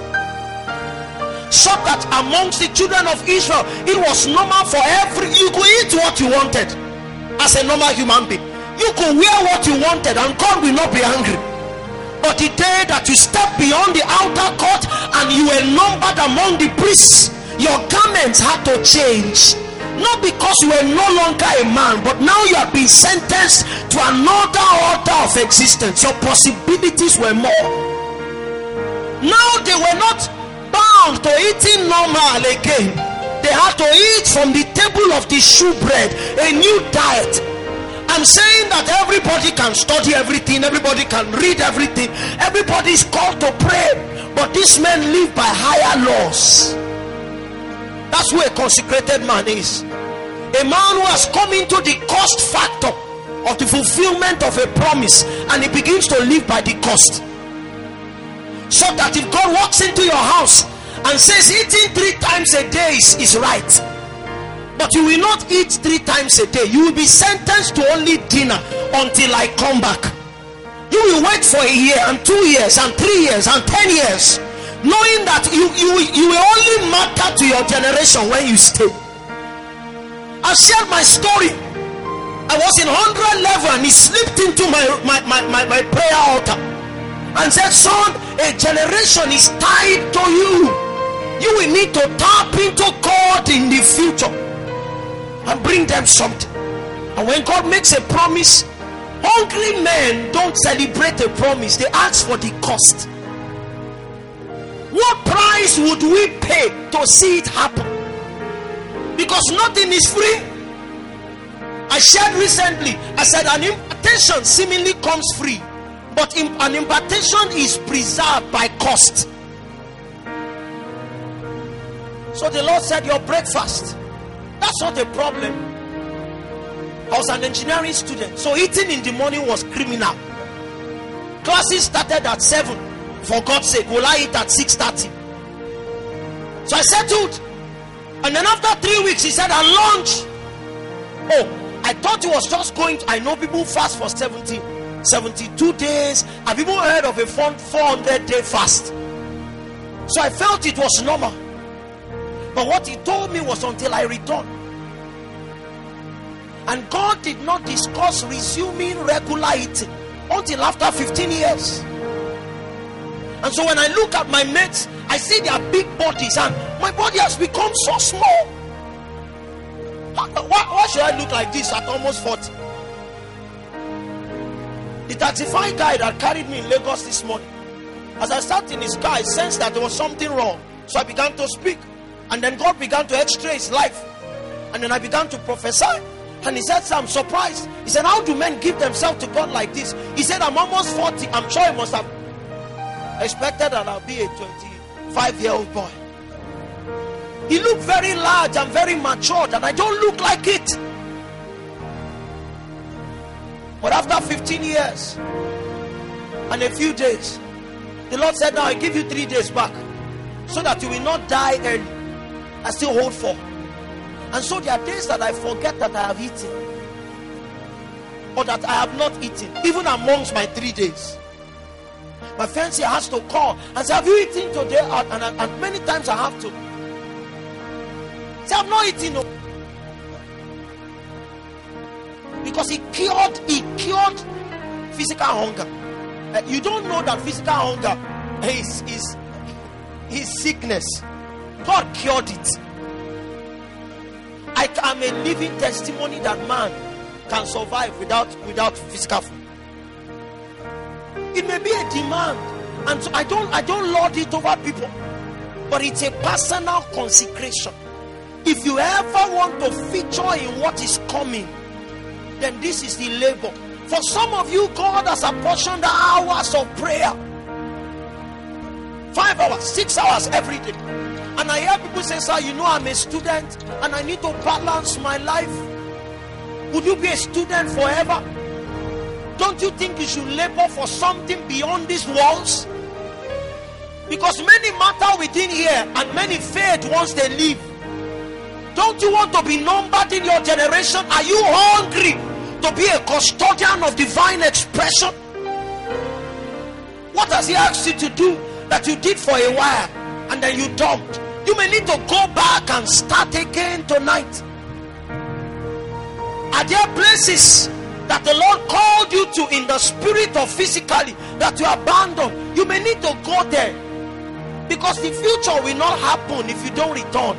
so that amongst the children of Israel it was normal for you could eat what you wanted as a normal human being. You could wear what you wanted and God will not be angry. But the day that you step beyond the outer court and you were numbered among the priests, your garments had to change. Not because you were no longer a man, but now you have been sentenced to another order of existence. Your possibilities were more. Now they were not bound to eating normal again. They had to eat from the table of the shewbread, a new diet. I'm saying that everybody can study everything, everybody can read everything, everybody is called to pray, but these men live by higher laws. That's who a consecrated man is. A man who has come into the cost factor of the fulfillment of a promise, and he begins to live by the cost. So that if God walks into your house and says eating 3 times a day is right, but you will not eat 3 times a day, you will be sentenced to only dinner until I come back. You will wait for a year and 2 years and 3 years and 10 years, knowing that you will only matter to your generation when you stay. I shared my story. I was in 100 level and he slipped into my prayer altar and said, son, a generation is tied to you. You will need to tap into God in the future and bring them something. And when God makes a promise, hungry men don't celebrate a promise, they ask for the cost. What price would we pay to see it happen? Because nothing is free. I shared recently, I said an impartation seemingly comes free, but an impartation is preserved by cost. So the Lord said, your breakfast, that's not a problem. I was an engineering student, so eating in the morning was criminal. Classes started at 7. For God's sake, will I eat at 6:30? So I settled. And then after 3 weeks, he said, and lunch. Oh, I thought he was just going to, I know people fast for 72 days. I've even heard of a 400-day fast. So I felt it was normal. But what he told me was until I returned. And God did not discuss resuming regular eating until after 15 years. And so when I look at my mates, I see their big bodies and my body has become so small. Why should I look like this at almost 40? The taxify guy that carried me in Lagos this morning, as I sat in his car, I sensed that there was something wrong. So I began to speak. And then God began to x-ray his life. And then I began to prophesy. And he said, so I'm surprised. He said, how do men give themselves to God like this? He said, I'm almost 40. I'm sure he must have expected that I'll be a 25-year-old boy. He looked very large and very matured, and I don't look like it. But after 15 years and a few days, the Lord said, now I give you 3 days back so that you will not die early. I still hold 4. And so there are days that I forget that I have eaten, or that I have not eaten, even amongst my 3 days. My fiancé has to call and say, have you eaten today? And many times I have to say, I've not eaten. No. Because he cured physical hunger. You don't know that physical hunger is sickness. God cured it. I am a living testimony that man can survive without physical food. It may be a demand, and so I don't lord it over people, but it's a personal consecration. If you ever want to feature in what is coming, then this is the labor. For some of you, God has apportioned the hours of prayer, 5 hours, 6 hours every day. And I hear people say, sir, you know I'm a student and I need to balance my life. Would you be a student forever? Don't you think you should labor for something beyond these walls? Because many matter within here and many fade once they leave. Don't you want to be numbered in your generation? Are you hungry to be a custodian of divine expression? What has he asked you to do that you did for a while and then you dumped? You may need to go back and start again tonight. Are there places that the Lord called you to in the spirit or physically that you abandoned? You may need to go there, because the future will not happen if you don't return.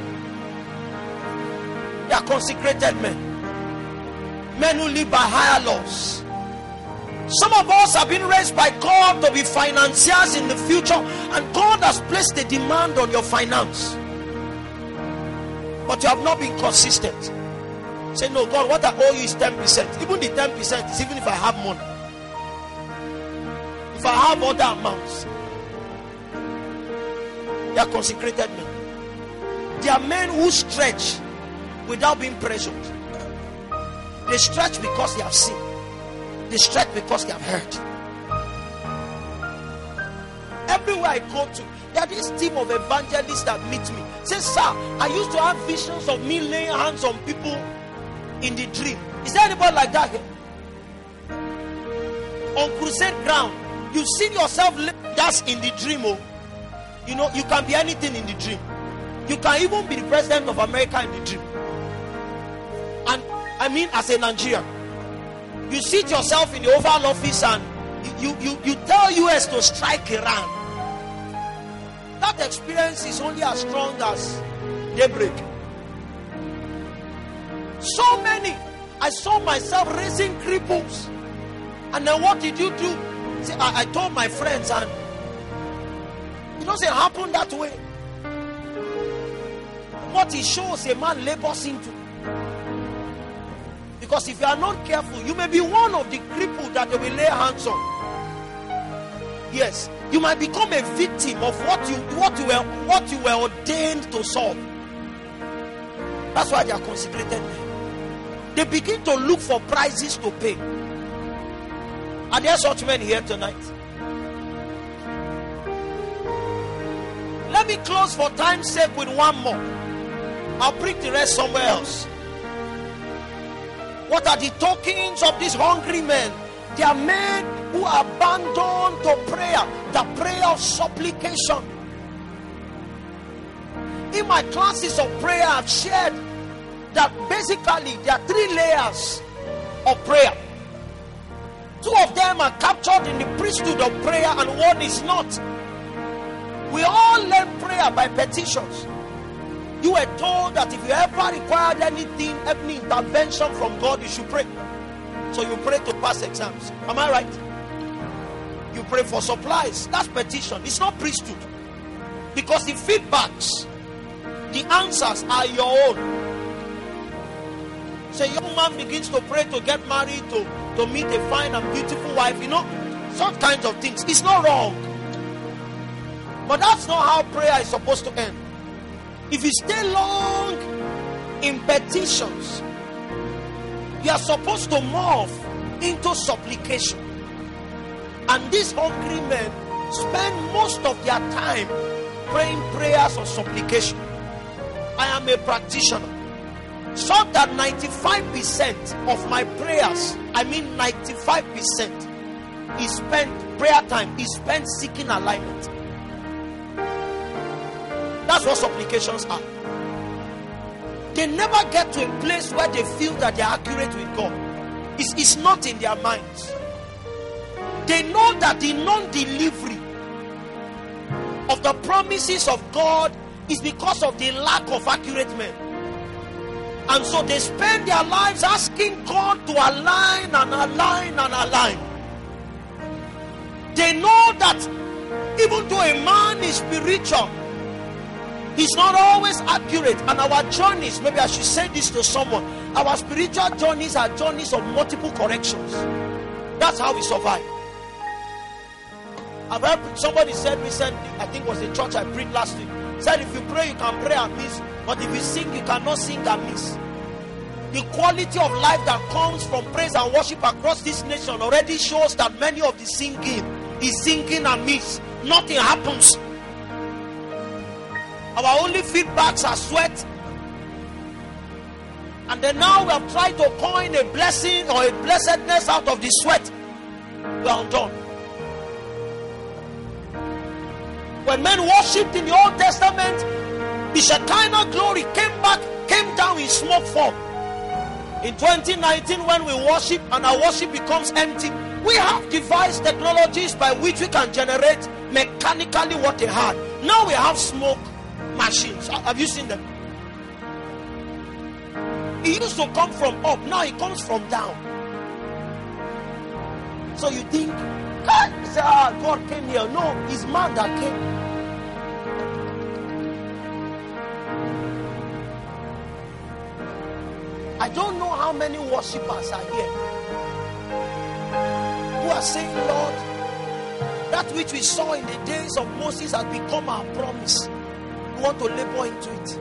They are consecrated men who live by higher laws. Some of us have been raised by God to be financiers in the future, and God has placed a demand on your finance, but you have not been consistent. Say, no, God, what I owe you is 10%. Even the 10% is even if I have money. If I have other amounts. They are consecrated men. They are men who stretch without being pressured. They stretch because they have seen. They stretch because they have heard. Everywhere I go to, there is this team of evangelists that meet me. Say, sir, I used to have visions of me laying hands on people in the dream. Is there anybody like that here? On crusade ground, you see yourself just in the dream. Oh, you know, you can be anything in the dream. You can even be the president of America in the dream. And I mean, as a Nigerian, you sit yourself in the Oval Office and you tell US to strike Iran. That experience is only as strong as daybreak. So many. I saw myself raising cripples. And then what did you do? See, I told my friends, and it doesn't happen that way. What it shows a man labors into. Because if you are not careful, you may be one of the cripples that they will lay hands on. Yes, you might become a victim of what you were ordained to solve. That's why they are consecrated men. They begin to look for prices to pay. Are there such men here tonight? Let me close for time's sake with one more. I'll bring the rest somewhere else. What are the tokens of these hungry men? They are men who are abandoned to prayer, the prayer of supplication. In my classes of prayer, I've shared that basically there are 3 layers of prayer. 2 of them are captured in the priesthood of prayer, and 1 is not. We all learn prayer by petitions. You were told that if you ever required anything, any intervention from God, you should pray. So you pray to pass exams. Am I right? You pray for supplies. That's petition. It's not priesthood. Because the feedbacks, the answers are your own. So a young man begins to pray to get married, to meet a fine and beautiful wife, you know, such kinds of things. It's not wrong. But that's not how prayer is supposed to end. If you stay long in petitions, you are supposed to morph into supplication. And these hungry men spend most of their time praying prayers of supplication. I am a practitioner. So that 95% of my prayers, I mean 95%, is spent, prayer time is spent seeking alignment. That's what supplications are. They never get to a place where they feel that they are accurate with God. It's not in their minds. They know that the non-delivery of the promises of God is because of the lack of accurate men. And so they spend their lives asking God to align and align and align. They know that even though a man is spiritual, he's not always accurate. And our journeys, maybe I should say this to someone, our spiritual journeys are journeys of multiple corrections. That's how we survive. I've heard somebody said recently, I think it was a church I preached last week, said if you pray you can pray and miss, but if you sing you cannot sing and miss. The quality of life that comes from praise and worship across this nation already shows that many of the singing is singing amiss. Nothing happens. Our only feedbacks are sweat. And then now we have tried to coin a blessing or a blessedness out of the sweat. We are undone. When men worshipped in the Old Testament, the Shekinah glory came down in smoke form. In 2019, when we worship and our worship becomes empty, we have devised technologies by which we can generate mechanically what they had. Now we have smoke machines. Have you seen them? It used to come from up, now it comes from down. So you think, God came here. No, it's man that came. I don't know how many worshippers are here who are saying, Lord, that which we saw in the days of Moses has become our promise. We want to labor into it.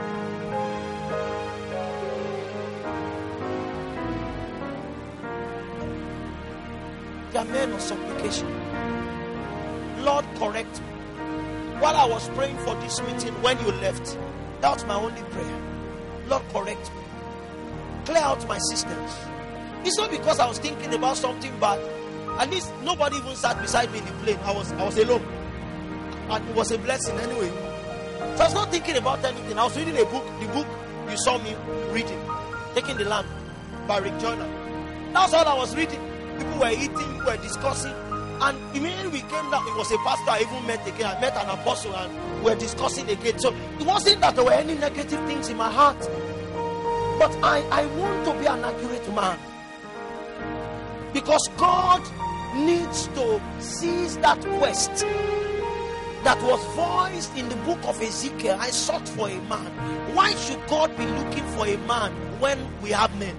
They are men of supplication. Lord, correct me. While I was praying for this meeting, when you left, that was my only prayer. Lord, correct me. Clear out my systems. It's not because I was thinking about something bad. At least nobody even sat beside me in the plane. I was alone. And it was a blessing anyway. So I was not thinking about anything. I was reading a book. The book you saw me reading. Taking the Land by Rick Joyner. That's all I was reading. People were eating, people were discussing. And immediately we came down. It was a pastor I even met again. I met an apostle and we were discussing again. So it wasn't that there were any negative things in my heart. But I want to be an accurate man. Because God needs to seize that quest that was voiced in the book of Ezekiel. I sought for a man. Why should God be looking for a man when we have men?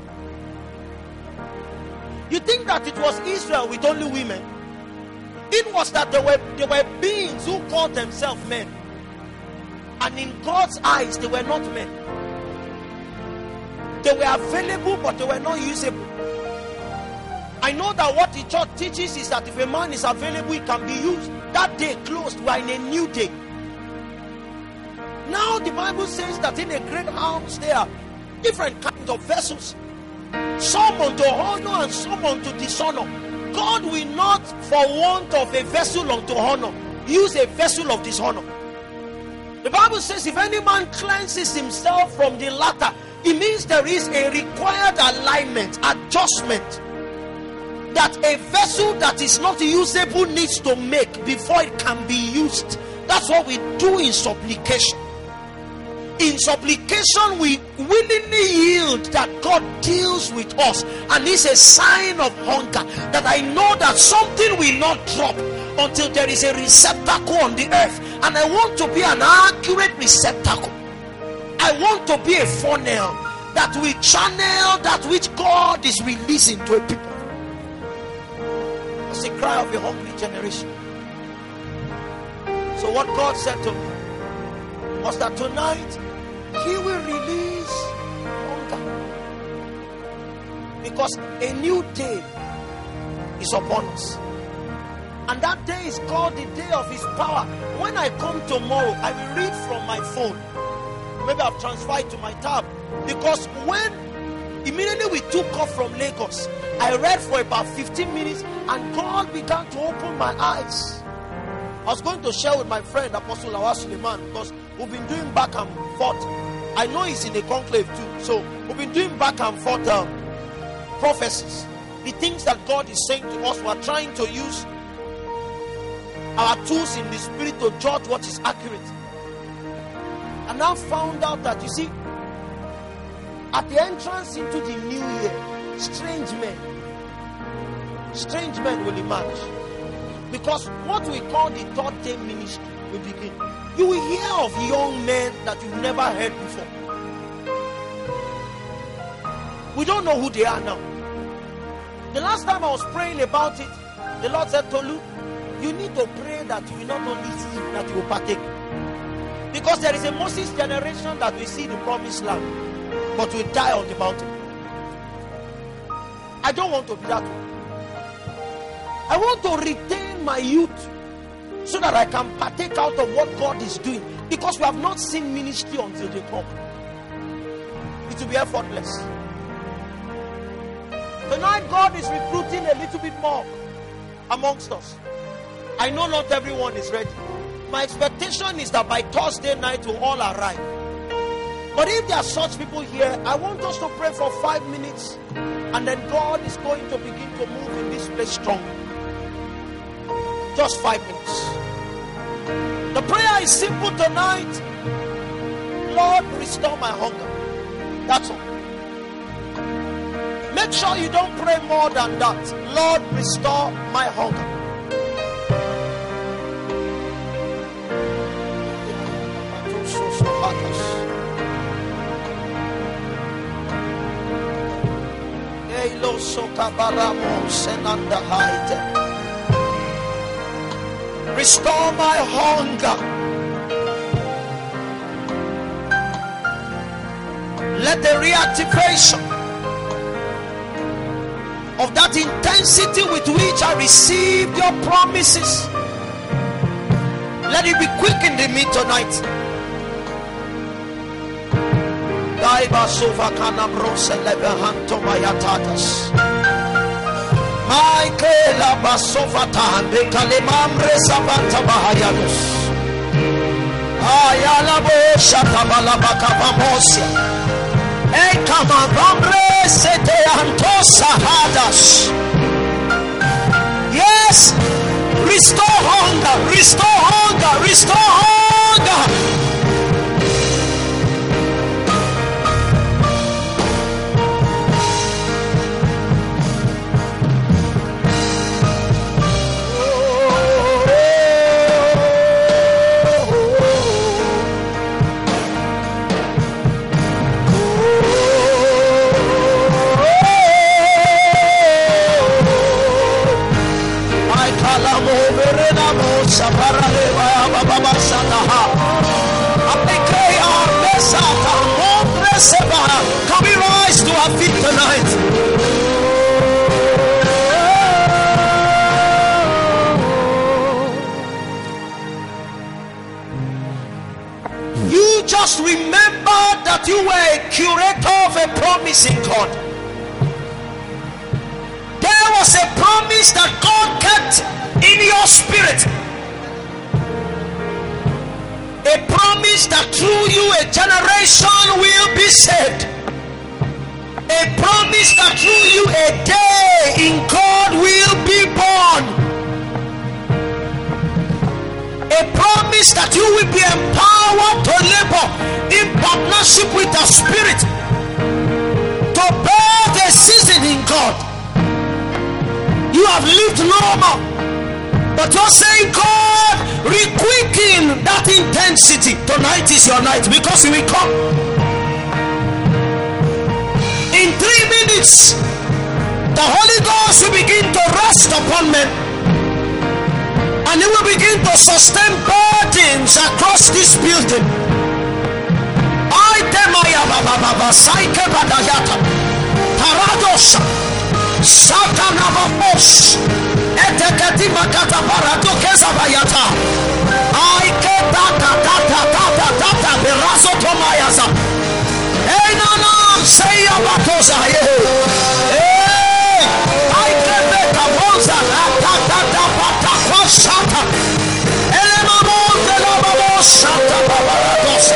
You think that it was Israel with only women? It was that there were beings who called themselves men. And in God's eyes, they were not men. They were available, but they were not usable. I know that what the church teaches is that if a man is available, he can be used. That day closed, we are in a new day. Now the Bible says that in a great house there are different kinds of vessels. Some unto honor and some unto dishonor. God will not, for want of a vessel unto honor, use a vessel of dishonor. The Bible says if any man cleanses himself from the latter, it means there is a required alignment, adjustment that a vessel that is not usable needs to make before it can be used. That's what we do in supplication. In supplication, we willingly yield that God deals with us, and it's a sign of hunger that I know that something will not drop until there is a receptacle on the earth, and I want to be an accurate receptacle. I want to be a funnel that will channel that which God is releasing to a people. It's a cry of a hungry generation. So what God said to me was that tonight He will release hunger, because a new day is upon us, and that day is called the day of His power. When I come tomorrow, I will read from my phone. Maybe I've transferred to my tab, because when immediately we took off from Lagos, I read for about 15 minutes and God began to open my eyes. I was going to share with my friend Apostle Lawal Suleiman, because we've been doing back and forth. I know he's in a conclave too, so we've been doing back and forth prophecies. The things that God is saying to us, we're trying to use our tools in the spirit to judge what is accurate. And now found out that, you see, at the entrance into the new year, strange men will emerge. Because what we call the third day ministry will begin. You will hear of young men that you've never heard before. We don't know who they are now. The last time I was praying about it, the Lord said, Tolu, you need to pray that you will not only see, that you will partake. Because there is a Moses generation that will see the promised land, but will die on the mountain. I don't want to be that one. I want to retain my youth so that I can partake out of what God is doing. Because we have not seen ministry until they come. It will be effortless. Tonight God is recruiting a little bit more amongst us. I know not everyone is ready. My expectation is that by Thursday night we'll all arrive. But if there are such people here, I want us to pray for 5 minutes, and then God is going to begin to move in this place strong. Just 5 minutes. The prayer is simple tonight. Lord, restore my hunger. That's all. Make sure you don't pray more than that. Lord, restore my hunger. Restore my hunger. Let the reactivation of that intensity with which I received your promises, let it be quickened in me tonight. Michaela Basovata and Bekalimamre Savanta Bahayados Ayalabo Shatabalabakabamosia Ekamabambre Sete Antosa Hadas. Yes, restore hunger, restore hunger, restore hunger. Can we rise to our feet tonight? You just remember that you were a curator of a promise in God. There was a promise that God kept in your spirit. A promise that through you a generation will be saved. A promise that through you a day in God will be born. A promise that you will be empowered to labor in partnership with the Spirit to birth a season in God. You have lived normal, but you're saying, God, requicken that intensity. Tonight is your night, because He will come. In 3 minutes, the Holy Ghost will begin to rest upon men, and He will begin to sustain burdens across this building. I temaya baba saike badayata paradosha satana babos etekati makata parado kezabayata I keta tata berazo tomayasa enana seya batoza I kebe kamonza tata pata kwashata elemamo de la babos sata babarados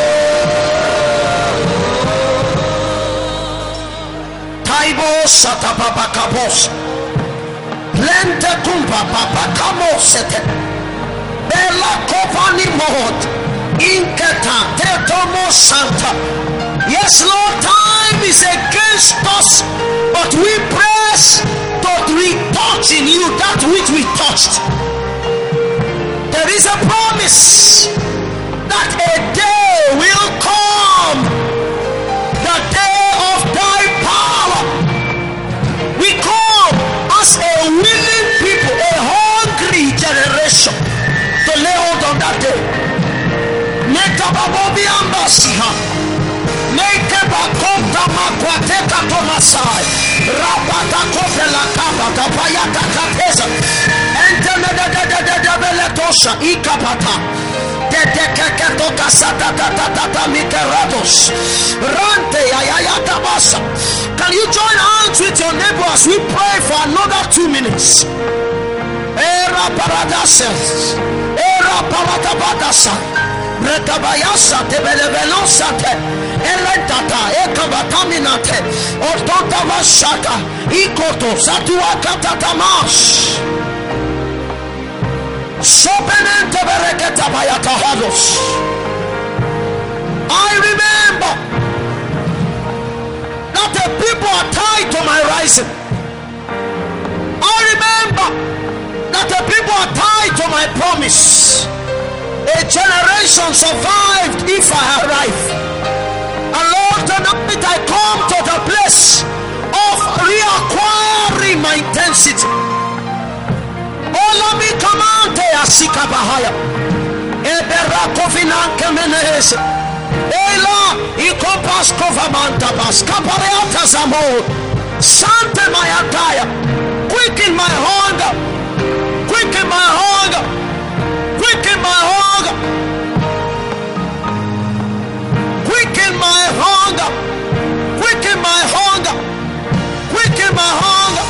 taibo sata babakabos lente tumba babakabosete bella kovani mod inketa tetomo santa. Yes, Lord, time is against us, but we press to retouch in you that which we touched. There is a promise that a day will come, the day of thy power. We come as a willing people, a hungry generation, to lay hold on that day. Netababobi ambasiha. Make a Tamakwateka Tomasai. Rabata Kopela Kaba Kapayaka Kapesa. Entemedebeletosha Ikapata. Dedekeketoka Satatata Mikerados. Rante Ayayata Basa. Can you join hands with your neighbor as we pray for another 2 minutes? Era Paradases. Era Paratabadasa. Retabayasa Tebelevelosate. Elentata Ekabataminate. Ortota Vashata. Ikoto Satuaka Tatamash. Sopenente Bereketa Bayatahados. I remember that the people are tied to my rising. I remember that the people are tied to my promise. A generation survived if I arrive. And Lord, tonight I come to the place of reacquiring my intensity. Oh, let me command Asika Bahaya. Eberakovinanke Menes. Ela ikopas kovamanta bas kapareata zamor. Sante mayataya. Quicken my hunger. Quicken my hunger. Quicken my hunger. Quicken my hunger. Quicken my hunger. Quicken my hunger.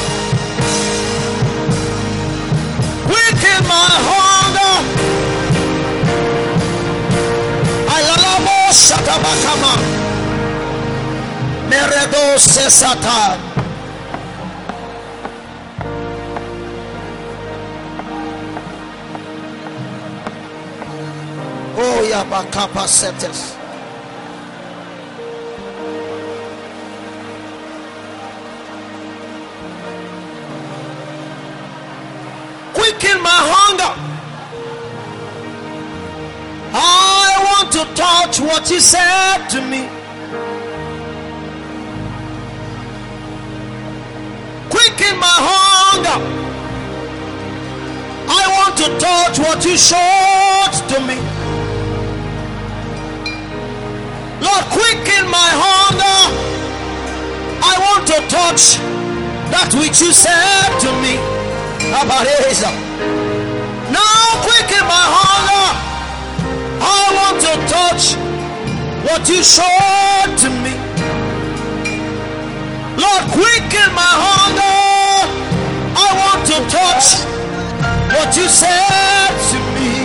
Quicken my hunger. Alalamo satabakama. Meredo sesata. Oh, Yabakapa setes. Quicken my hunger. I want to touch what He said to me. Quicken my hunger. I want to touch what You showed to me. Lord, quicken my hunger. I want to touch that which You said to me. Now quicken my hunger. I want to touch what You showed to me. Lord, quicken my hunger. I want to touch what You said to me.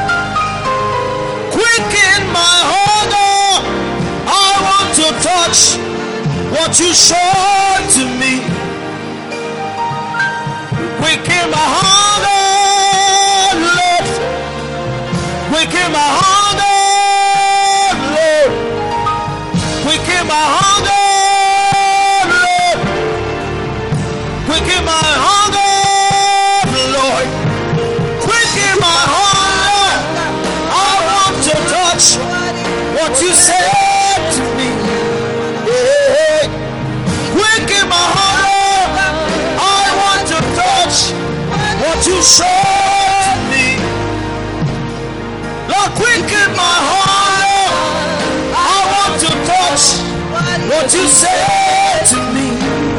Quicken my hunger. I want to touch what You showed to me. Quicken my hunger, Lord. Quicken my hunger, Lord. Quicken my hunger, Lord. Quicken my hunger, Lord. Quicken my hunger. I want to touch what You said to me. Quicken my hunger. I want to touch what You showed me. Lord, quicken my hunger. I want to touch what You said to me.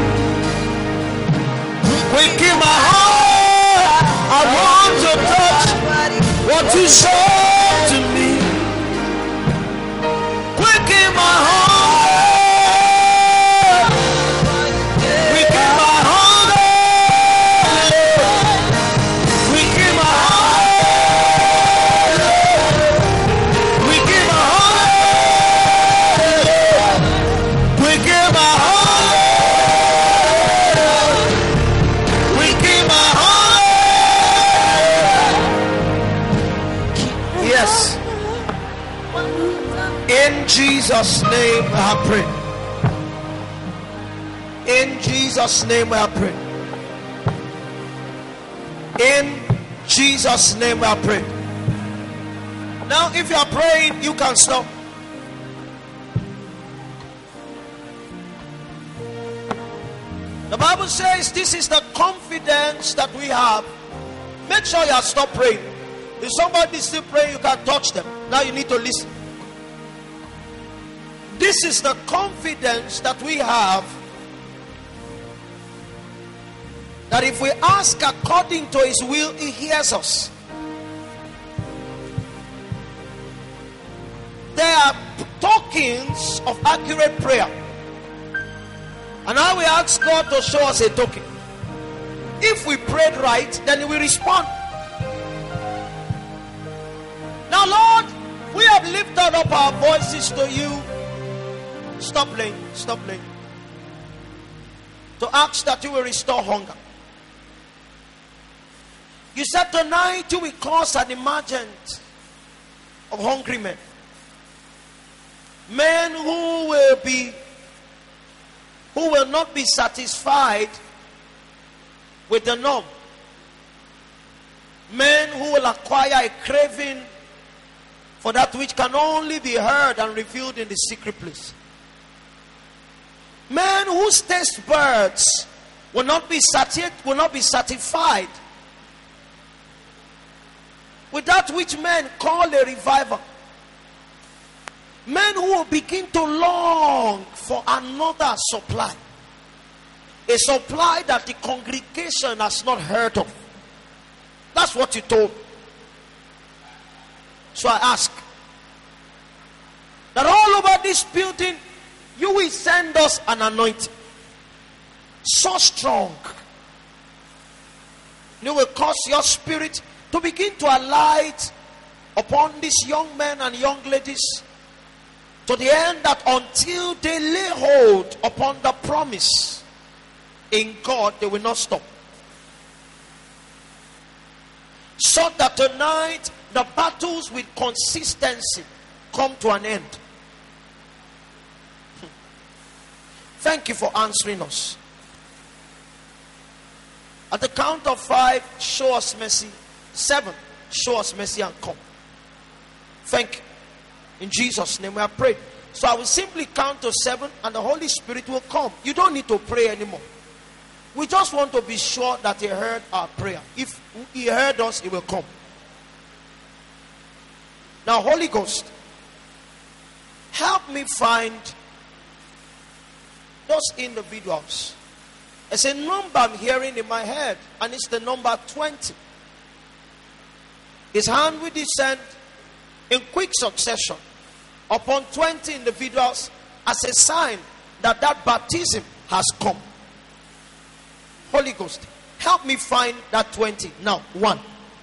Quicken my hunger. I want to touch what You showed to me. Quicken my hunger. Quicken my hunger. Quicken my hunger. Quicken my hunger. Quicken my hunger. Quicken my hunger. Yes. In Jesus' name I have prayed. In Jesus' name I have prayed. In Jesus' name I have prayed. Now if you are praying, you can stop. The Bible says this is the confidence that we have. Make sure you have stopped praying. If somebody is still praying, you can touch them. Now you need to listen. This is the confidence that we have, that if we ask according to his will, he hears us. There are tokens of accurate prayer, and now we ask God to show us a token. If we prayed right, then he will respond. Now, Lord, we have lifted up our voices to you. Stop playing, stop playing. To ask that you will restore hunger. You said tonight you will cause an emergence of hungry men. Men who will not be satisfied with the norm. Men who will acquire a craving for that which can only be heard and revealed in the secret place. Men whose taste buds will not be satisfied with that which men call a revival. Men who will begin to long for another supply. A supply that the congregation has not heard of. That's what you told. So I ask that all over this building, you will send us an anointing so strong. You will cause your spirit to begin to alight upon these young men and young ladies, to the end that until they lay hold upon the promise in God, they will not stop. So that tonight the battles with consistency come to an end. Thank you for answering us. At the count of 5, show us mercy. 7, show us mercy and come. Thank you. In Jesus' name we have prayed. So I will simply count to 7 and the Holy Spirit will come. You don't need to pray anymore. We just want to be sure that he heard our prayer. If he heard us, he will come. Now, Holy Ghost, help me find those individuals. It's a number I'm hearing in my head, and it's the number 20. His hand will descend in quick succession upon 20 individuals as a sign that that baptism has come. Holy Ghost, help me find that 20. Now, 1.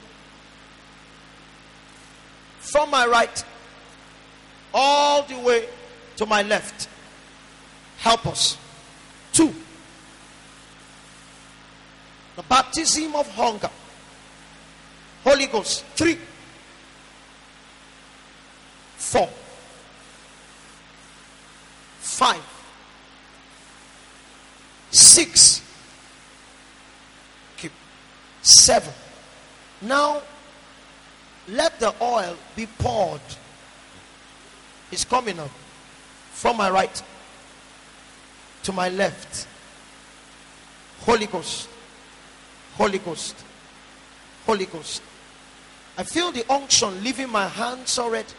From my right, all the way to my left. Help us. 2. The baptism of hunger. Holy Ghost. 3. 4. 5. 6. Keep. 7. Now, let the oil be poured. It's coming up. From my right to my left. Holy Ghost. Holy Ghost. Holy Ghost. I feel the unction leaving my hands already.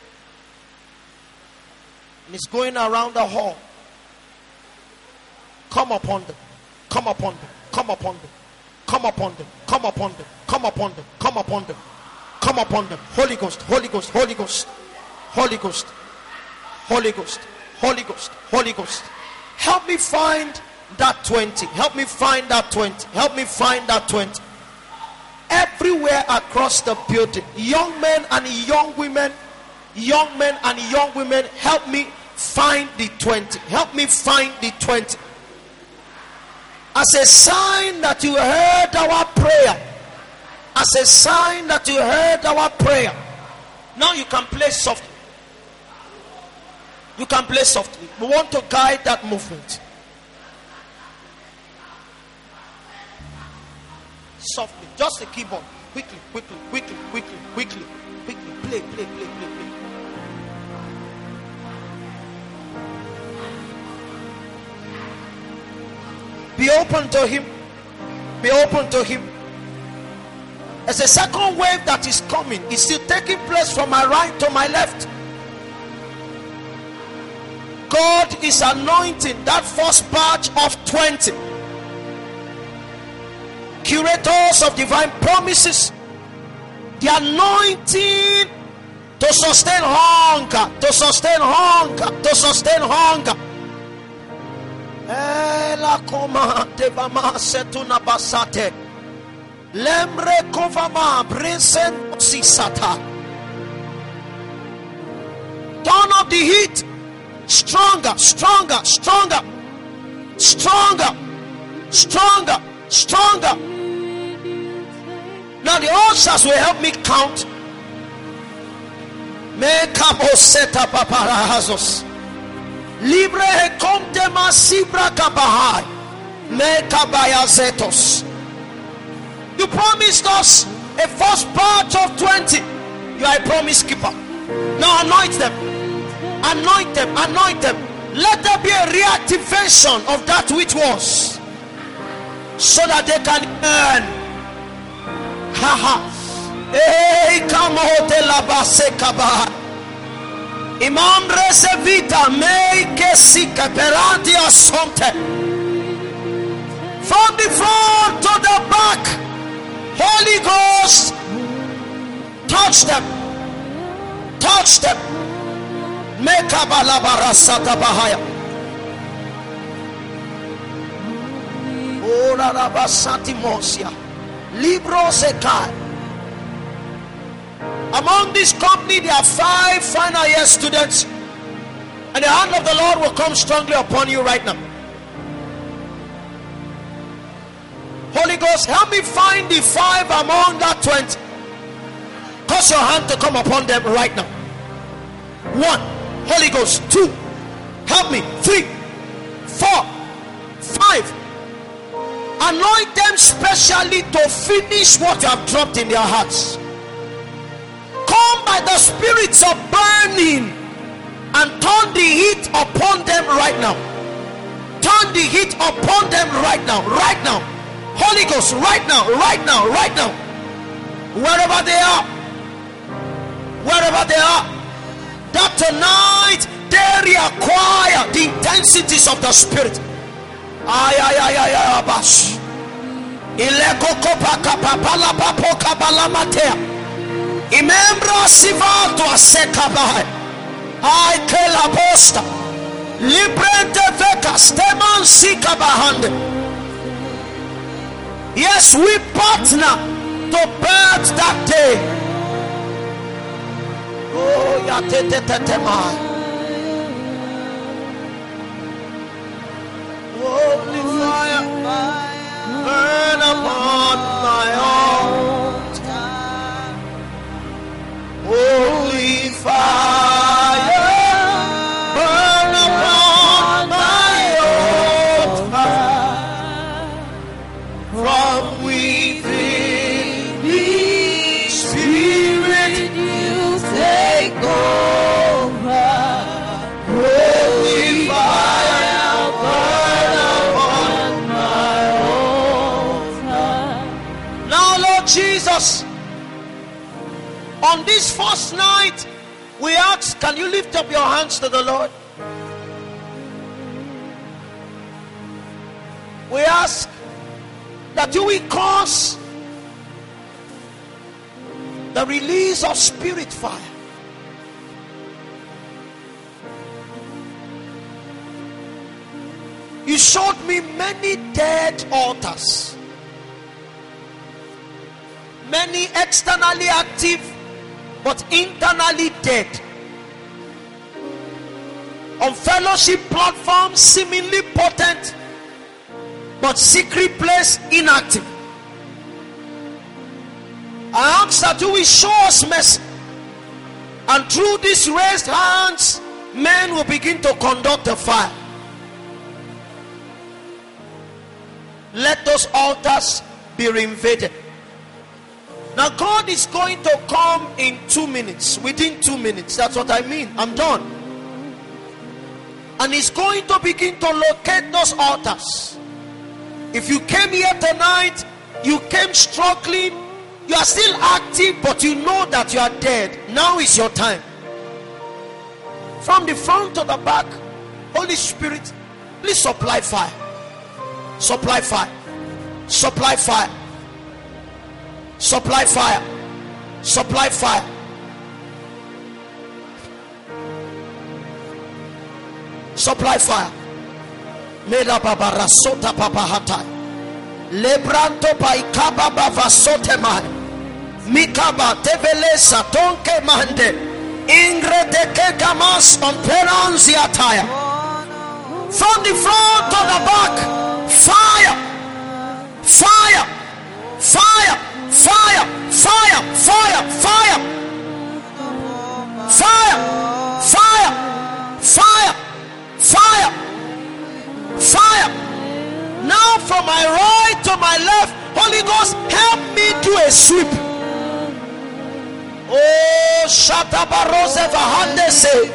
And it's going around the hall. Come upon them. Come upon them. Come upon them. Come upon them. Come upon them. Come upon them. Come upon them. Come upon them. Holy Ghost. Holy Ghost. Holy Ghost. Holy Ghost. Holy Ghost. Holy Ghost. Holy Ghost. Help me find that 20. Help me find that 20. Help me find that 20. Everywhere across the building, young men and young women, help me find the 20. Help me find the 20. As a sign that you heard our prayer. As a sign that you heard our prayer. Now you can play softly. You can play softly. We want to guide that movement. Softly. Just the keyboard. Quickly. Play. Be open to him. Be open to him. As a second wave that is coming, is still taking place from my right to my left. God is anointing that first batch of 20 curators of divine promises. The anointing to sustain hunger, to sustain hunger, to sustain hunger. Ela koma devama setuna basate. Lemre kovama brisen sisata. Turn up the heat. Stronger, stronger, stronger, stronger, stronger, stronger. Now the ushers will help me count. Mekaboseta paparahazos. Libre hekomte masibra kabahai. Mekabayazetos. You promised us a first batch of 20. You are a promise keeper. Now anoint them. Anoint them. Anoint them. Let there be a reactivation of that which was, so that they can earn. Haha. Hey, come on, de la base kaba. Imam resevita make sika perandi asomte. From the front to the back, Holy Ghost, touch them, touch them. Mekabalabarasata bahaya. Ora rabasati mosia. Libro sekai. Among this company there are 5 final year students, and the hand of the Lord will come strongly upon you right now. Holy Ghost, help me find the 5 among that 20. Cause your hand to come upon them right now. 1, Holy Ghost. 2, help me. 3, 4, 5. Anoint them specially to finish what you have dropped in their hearts. Come by the spirits of burning and turn the heat upon them right now. Turn the heat upon them right now. Right now. Holy Ghost, right now, right now, right now. Wherever they are, wherever they are, that tonight they reacquire the intensities of the spirit. Ay ay ay ay ay bash. Ileko kopaka papala papo kabala matea. Imembra sivato asekabai. Ay kela posta. Librente veka steman sikabahande. Yes, we partner to birth that day. Oh, ya te te te te ma. Holy fire, burn upon my altar. Holy fire, burn upon my altar. From within me, Spirit, you take over. Holy fire, burn upon my altar. Now, Lord Jesus, on this first night, we ask, can you lift up your hands to the Lord? We ask that you will cause the release of spirit fire. You showed me many dead altars, many externally active but internally dead. On fellowship platforms seemingly potent but secret place inactive. I ask that you will show us mercy, and through these raised hands men will begin to conduct the fire. Let those altars be reinvaded. Now God is going to come in 2 minutes. Within 2 minutes. That's what I mean. I'm done. And he's going to begin to locate those altars. If you came here tonight, you came struggling, you are still active, but you know that you are dead. Now is your time. From the front to the back, Holy Spirit, please supply fire. Supply fire. Supply fire. Supply fire. Supply fire. Supply fire. Meda babara sota papahata. Lebranto paikaba bavasote man. Mikaba tevelesa tonke mande. Ingre de kegamas on peranziataya. From the front to the back. Fire. Fire. Fire. Fire. Fire. Fire. Fire. Fire. Fire. Fire. Fire. Fire. Now from my right to my left, Holy Ghost, help me do a sweep. Oh, Shatabarose Vahandese.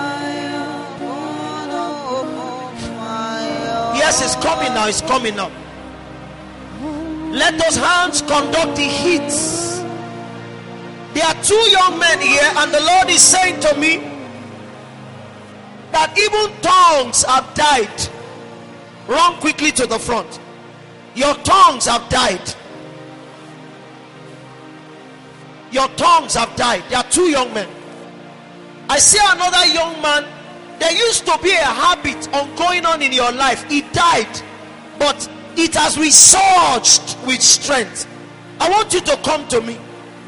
Yes, it's coming now. It's coming now. Let those hands conduct the heat. There are two young men here, and the Lord is saying to me that even tongues have died. Run quickly to the front. Your tongues have died. Your tongues have died. There are two young men. I see another young man. There used to be a habit on going on in your life. It died, but it has resurged with strength. I want you to come to me.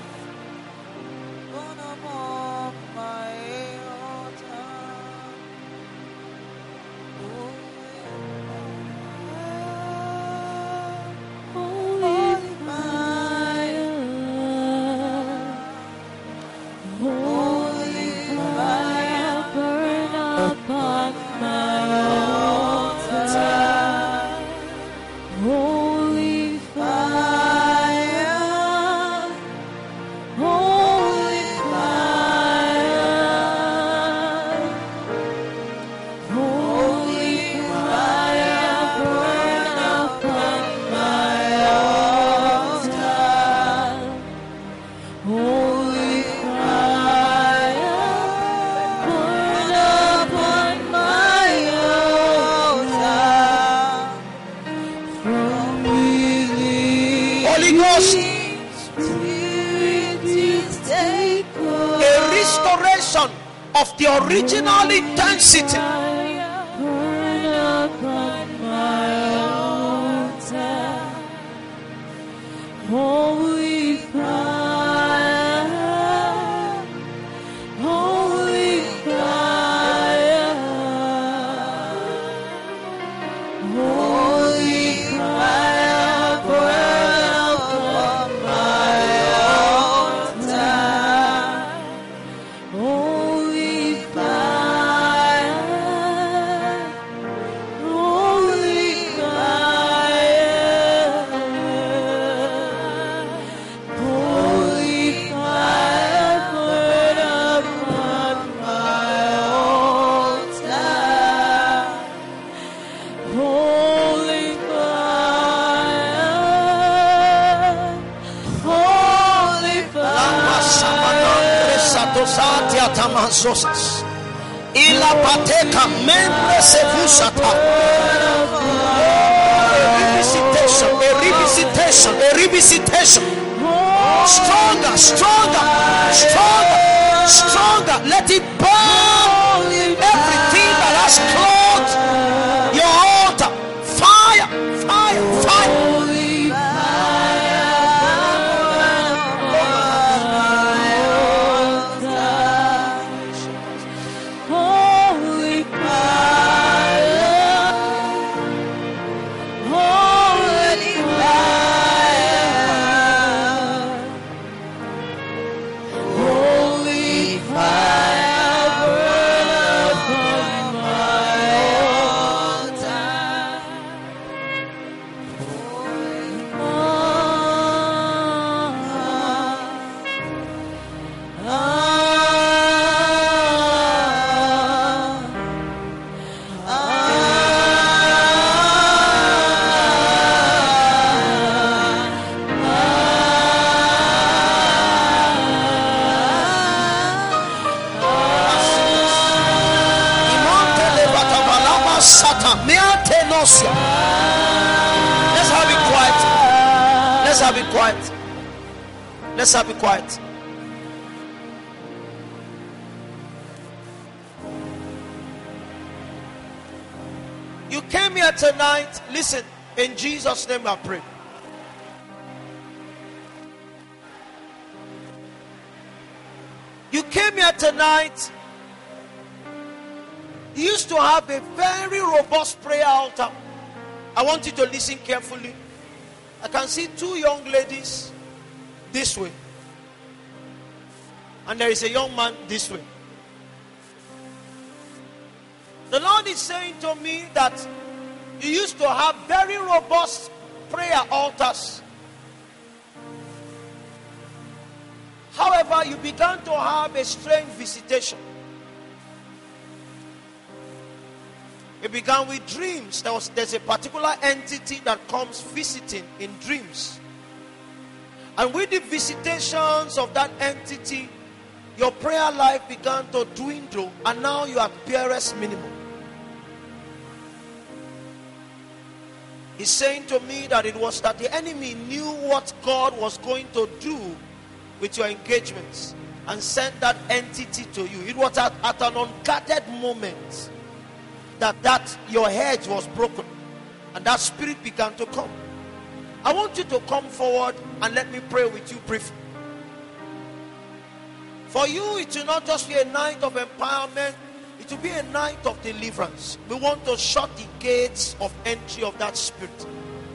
Of the original intensity. Holy fire, holy fire, holy fire, burn upon my altar. Holy fire, holy fire, holy fire, burn upon my altar. Holy fire, holy Tamazosas. Ila pateka membre sevusata. A revisitation, a revisitation. Stronger, stronger, stronger, stronger. Let it burn everything that has clogged your altar. Fire, fire, fire. Holy fire, burn upon Let's have it quiet. Let's have it quiet. Let's have it quiet. You came here tonight. Listen, in Jesus' name I pray. You came here tonight. You used to have a very robust prayer altar. I want you to listen carefully. I can see two young ladies this way, and there is a young man this way. The Lord is saying to me that you used to have very robust prayer altars. However, you began to have a strange visitation. It began with dreams. There's a particular entity that comes visiting in dreams. And with the visitations of that entity, your prayer life began to dwindle, and now you are at barest minimum. He's saying to me that it was that the enemy knew what God was going to do with your engagements and sent that entity to you. It was at an unguarded moment that your hedge was broken and that spirit began to come. I want you to come forward and let me pray with you briefly. For you, it will not just be a night of empowerment, it will be a night of deliverance. We want to shut the gates of entry of that spirit.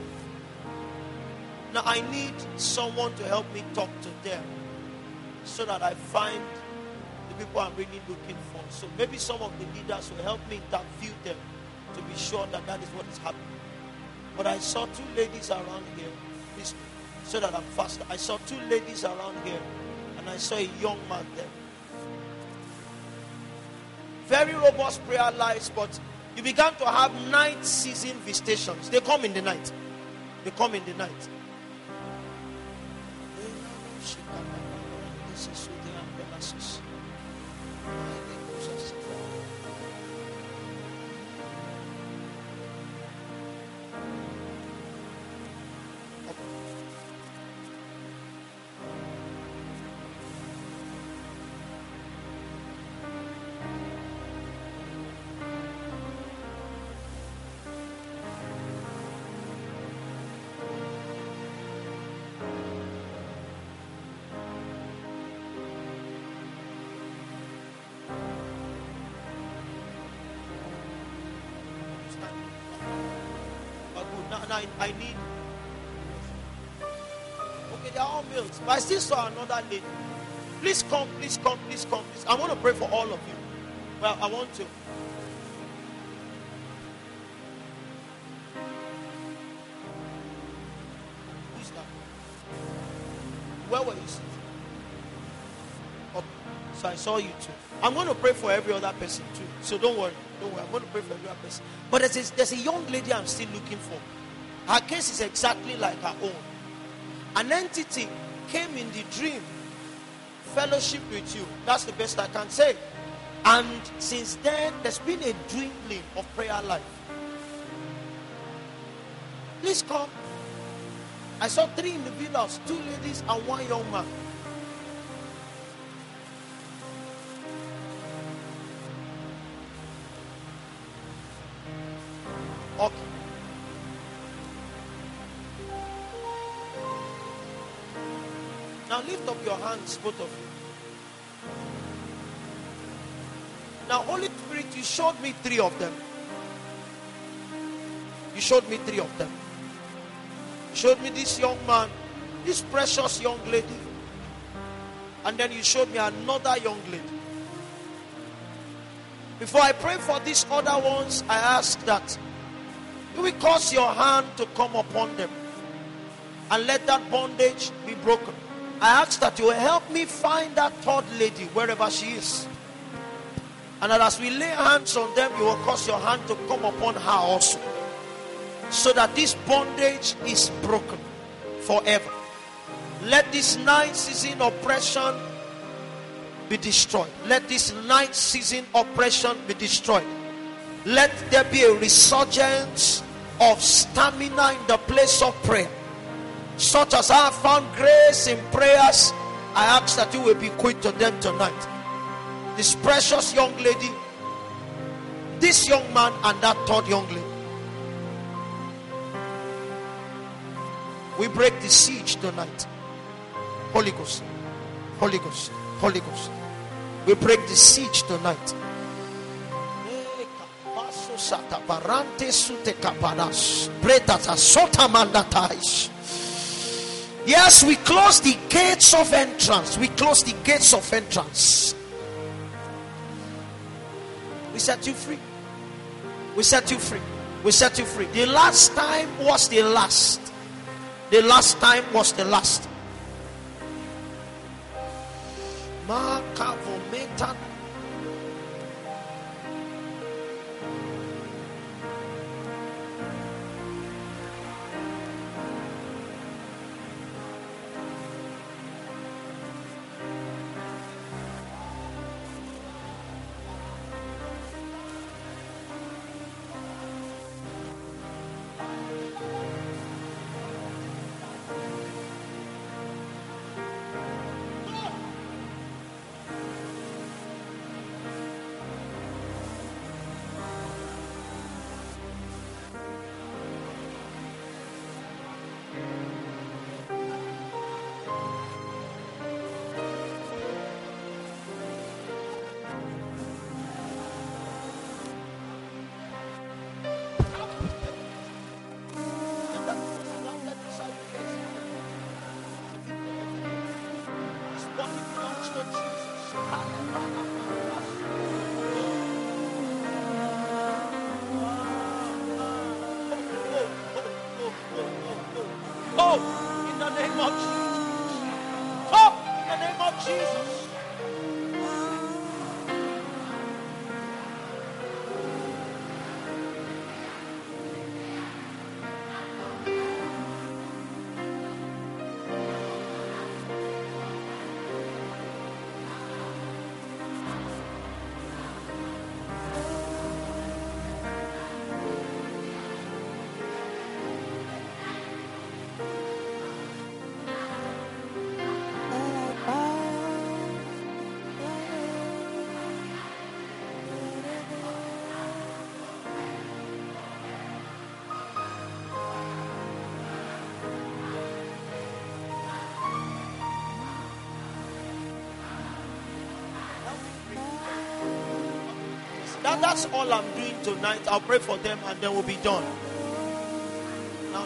Now I need someone to help me talk to them so that I find the people I'm really looking for. So maybe some of the leaders will help me interview them to be sure that that is what is happening. But I saw two ladies around here. Please, so that I'm faster. I saw two ladies around here, and I saw a young man there. Very robust prayer lives, but you began to have night season visitations. They come in the night. They come in the night. I need. Okay, they are all males. But I still saw another lady. Please come, please come, please come. Please. I want to pray for all of you. Well, I want to. Who's that? Where were you sitting? Okay. So I saw you too. I'm going to pray for every other person too. So don't worry. Don't worry. I'm going to pray for every other person. But there's a young lady I'm still looking for. Her case is exactly like her own. An entity came in the dream, fellowship with you. That's the best I can say. And since then, there's been a dwindling of prayer life. Please come. I saw 3 individuals, 2 ladies and 1 young man. Okay. Now lift up your hands, both of you. Now, Holy Spirit, you showed me 3 of them. You showed me 3 of them. You showed me this young man, this precious young lady. And then you showed me another young lady. Before I pray for these other ones, I ask that you will cause your hand to come upon them and let that bondage be broken. I ask that you will help me find that 3rd lady wherever she is. And that as we lay hands on them, you will cause your hand to come upon her also. So that this bondage is broken forever. Let this night season oppression be destroyed. Let this night season oppression be destroyed. Let there be a resurgence of stamina in the place of prayer. Such as I have found grace in prayers, I ask that you will be quick to them tonight. This precious young lady, this young man, and that third young lady. We break the siege tonight. Holy Ghost, Holy Ghost, Holy Ghost. We break the siege tonight. Yes, we close the gates of entrance. We close the gates of entrance. We set you free. We set you free. We set you free. The last time was the last. The last time was the last. Makavometa. That's all I'm doing tonight. I'll pray for them and then we'll be done. Now,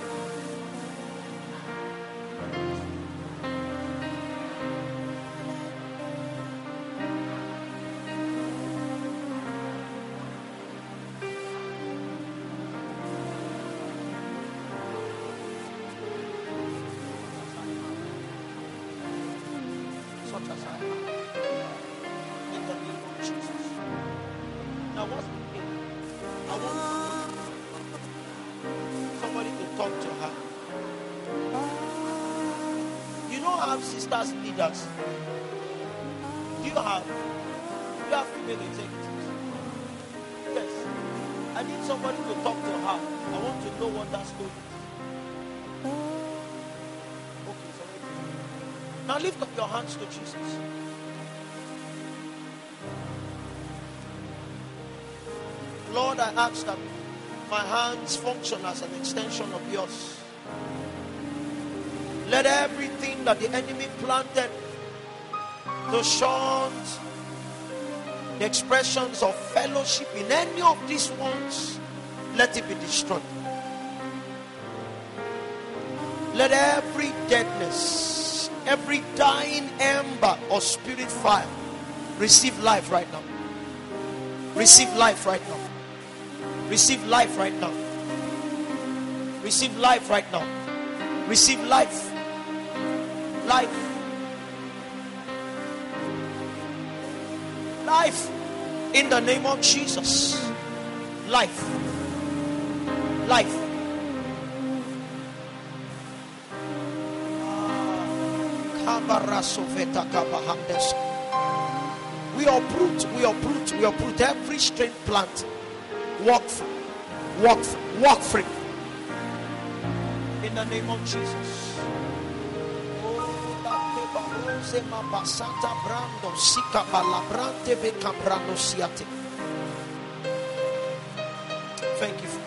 such as I am. In the name of Jesus. Now what's the thing? I want somebody to talk to her. You don't have sisters leaders. Do you have female executives? Yes. I need somebody to talk to her. I want to know what that story is. Okay, so now lift up your hands to Jesus. Lord, I ask that my hands function as an extension of yours. Let everything that the enemy planted to shunt the expressions of fellowship in any of these ones, let it be destroyed. Let every deadness, every dying ember or spirit fire receive life right now. Receive life right now. Receive life right now. Receive life right now. Receive life. Life. Life. In the name of Jesus. Life. Life. We uproot every strange plant Walk free. Walk free. Walk free. In the name of Jesus. Thank you.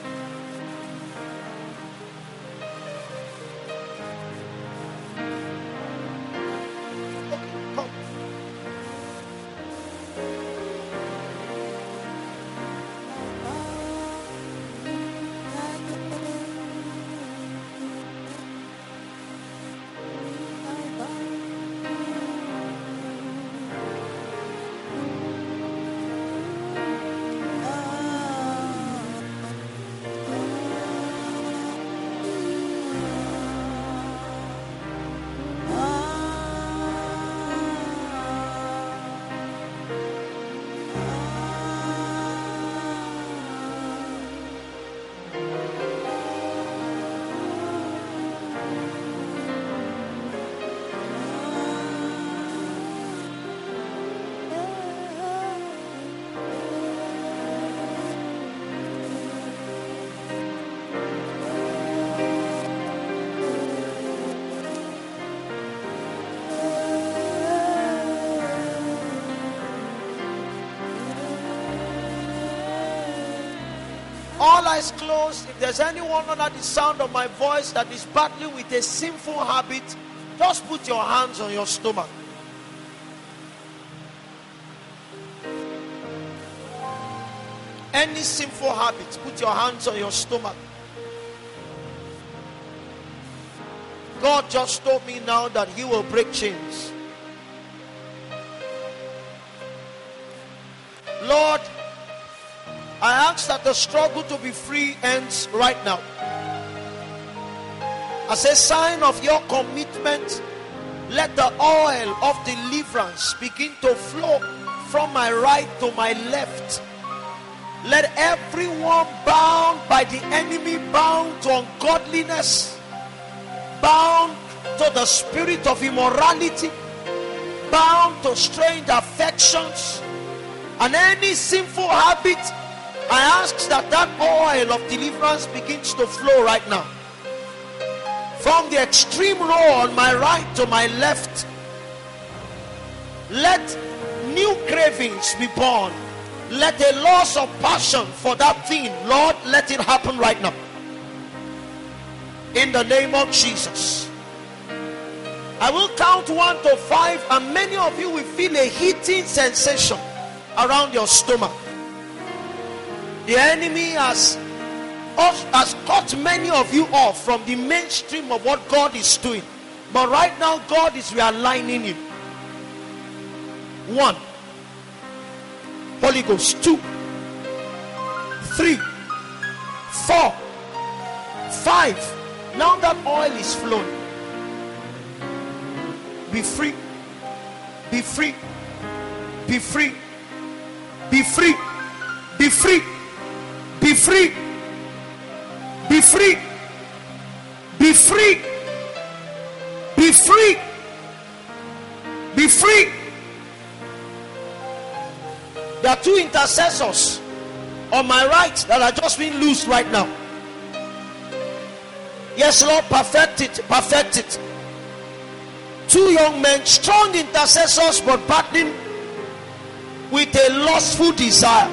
All eyes closed. If there's anyone under the sound of my voice that is battling with a sinful habit, just put your hands on your stomach. Any sinful habit, put your hands on your stomach. God just told me now that He will break chains. Lord, I ask that the struggle to be free ends right now. As a sign of your commitment, let the oil of deliverance begin to flow from my right to my left. Let everyone bound by the enemy, bound to ungodliness, bound to the spirit of immorality, bound to strange affections, and any sinful habit, I ask that that oil of deliverance begins to flow right now. From the extreme row on my right to my left, let new cravings be born. Let a loss of passion for that thing, Lord, let it happen right now. In the name of Jesus. I will count 1 to 5, and many of you will feel a hitting sensation around your stomach. The enemy has cut many of you off from the mainstream of what God is doing. But right now, God is realigning you. 1. Holy Ghost. 2. 3. 4. 5. Now that oil is flowing. Be free. Be free. Be free. Be free. Be free. Be free. Be free. Be free. Be free. Be free. There are 2 intercessors on my right that are just being loosed right now. Yes, Lord, perfect it. Perfect it. 2 young men, strong intercessors, but battling with a lustful desire.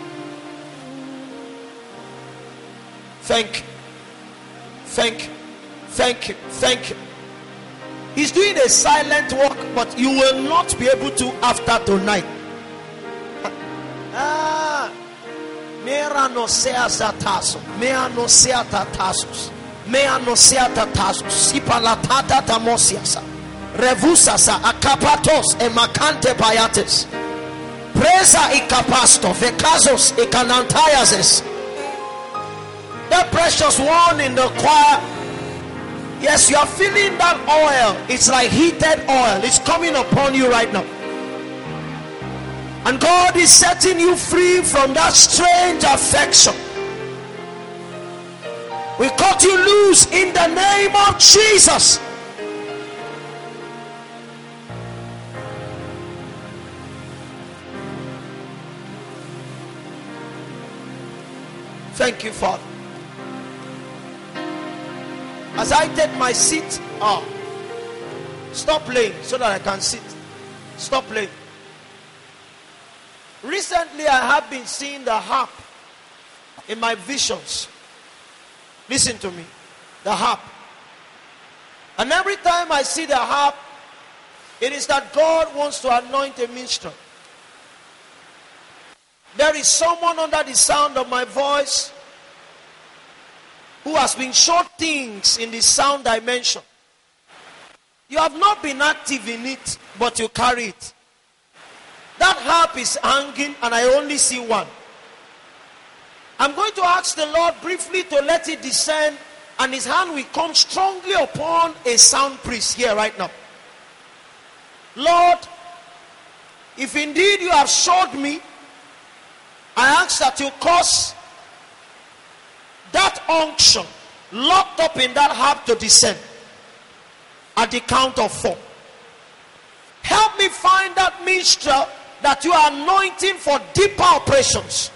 Thank you. Thank you. Thank you. Thank you. He's doing a silent work, but you will not be able to after tonight. Mea no sea zataso. Mea no sea tatasos. Mea no sea tatasos. Sipalatata tamosiasa. Revusasa akapatos emakante payates. Presa ikapasto. Vekazos ikanantayazes. The precious one in the choir. Yes, you are feeling that oil. It's like heated oil. It's coming upon you right now. And God is setting you free from that strange affection. We cut you loose in the name of Jesus. Thank you, Father. As I take my seat, stop playing so that I can sit. Stop playing. Recently, I have been seeing the harp in my visions. Listen to me. The harp. And every time I see the harp, it is that God wants to anoint a minstrel. There is someone under the sound of my voice who has been shown things in the sound dimension. You have not been active in it, but you carry it. That harp is hanging and I only see one. I'm going to ask the Lord briefly to let it descend, and his hand will come strongly upon a sound priest here right now. Lord, if indeed you have showed me, I ask that you cause that unction locked up in that harp to descend at the count of 4. Help me find that minstrel that you are anointing for deeper operations.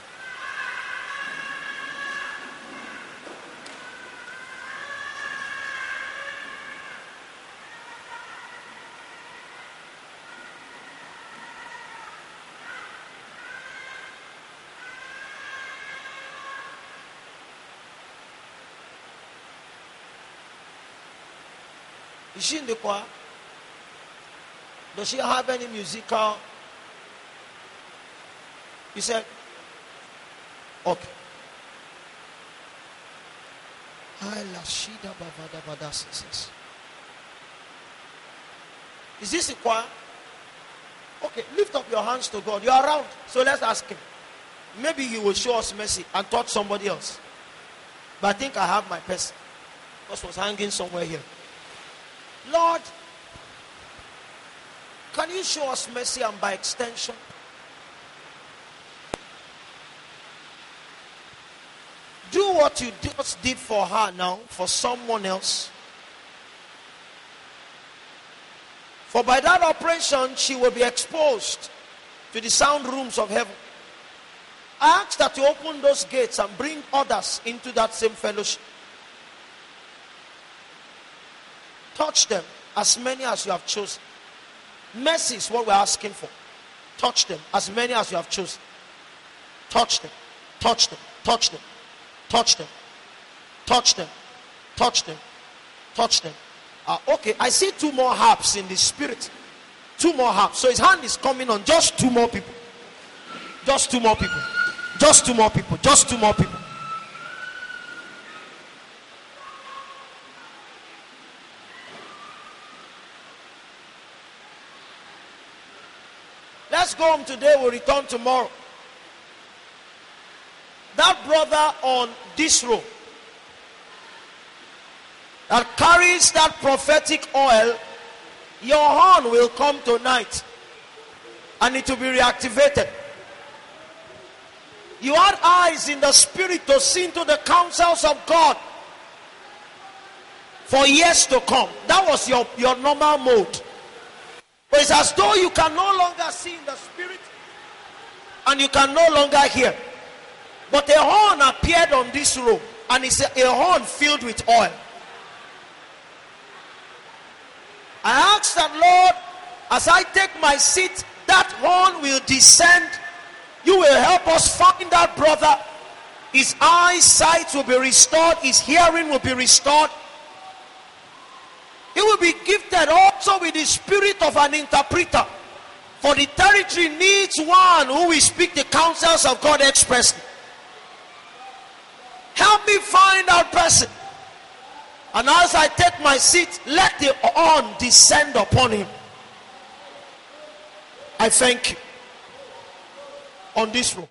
Is she in the choir? Does she have any musical? You said? Okay. Is this the choir? Okay, lift up your hands to God. You are around, so let's ask him. Maybe he will show us mercy and touch somebody else. But I think I have my person. This was hanging somewhere here. Lord, can you show us mercy, and by extension, do what you just did for her now for someone else? For by that operation, she will be exposed to the sound rooms of heaven. I ask that you open those gates and bring others into that same fellowship. Touch them, as many as you have chosen. Mercy is what we're asking for. Touch them, as many as you have chosen. Touch them, touch them, touch them, touch them, touch them, touch them, touch them. Okay, I see 2 more harps in the spirit. 2 more harps. So his hand is coming on just 2 more people. Just 2 more people. Just 2 more people. Just 2 more people. Let's go home today. We'll return tomorrow. That brother on this row that carries that prophetic oil, your horn will come tonight and it will be reactivated. You had eyes in the spirit to see into the counsels of God for years to come. That was your normal mode. But it's as though you can no longer see in the spirit and you can no longer hear. But a horn appeared on this row, and it's a horn filled with oil. I ask that, Lord, as I take my seat, that horn will descend. You will help us find that brother. His eyesight will be restored. His hearing will be restored. He will be gifted also with the spirit of an interpreter. For the territory needs one who will speak the counsels of God expressly. Help me find that person. And as I take my seat, let the horn descend upon him. I thank you on this room.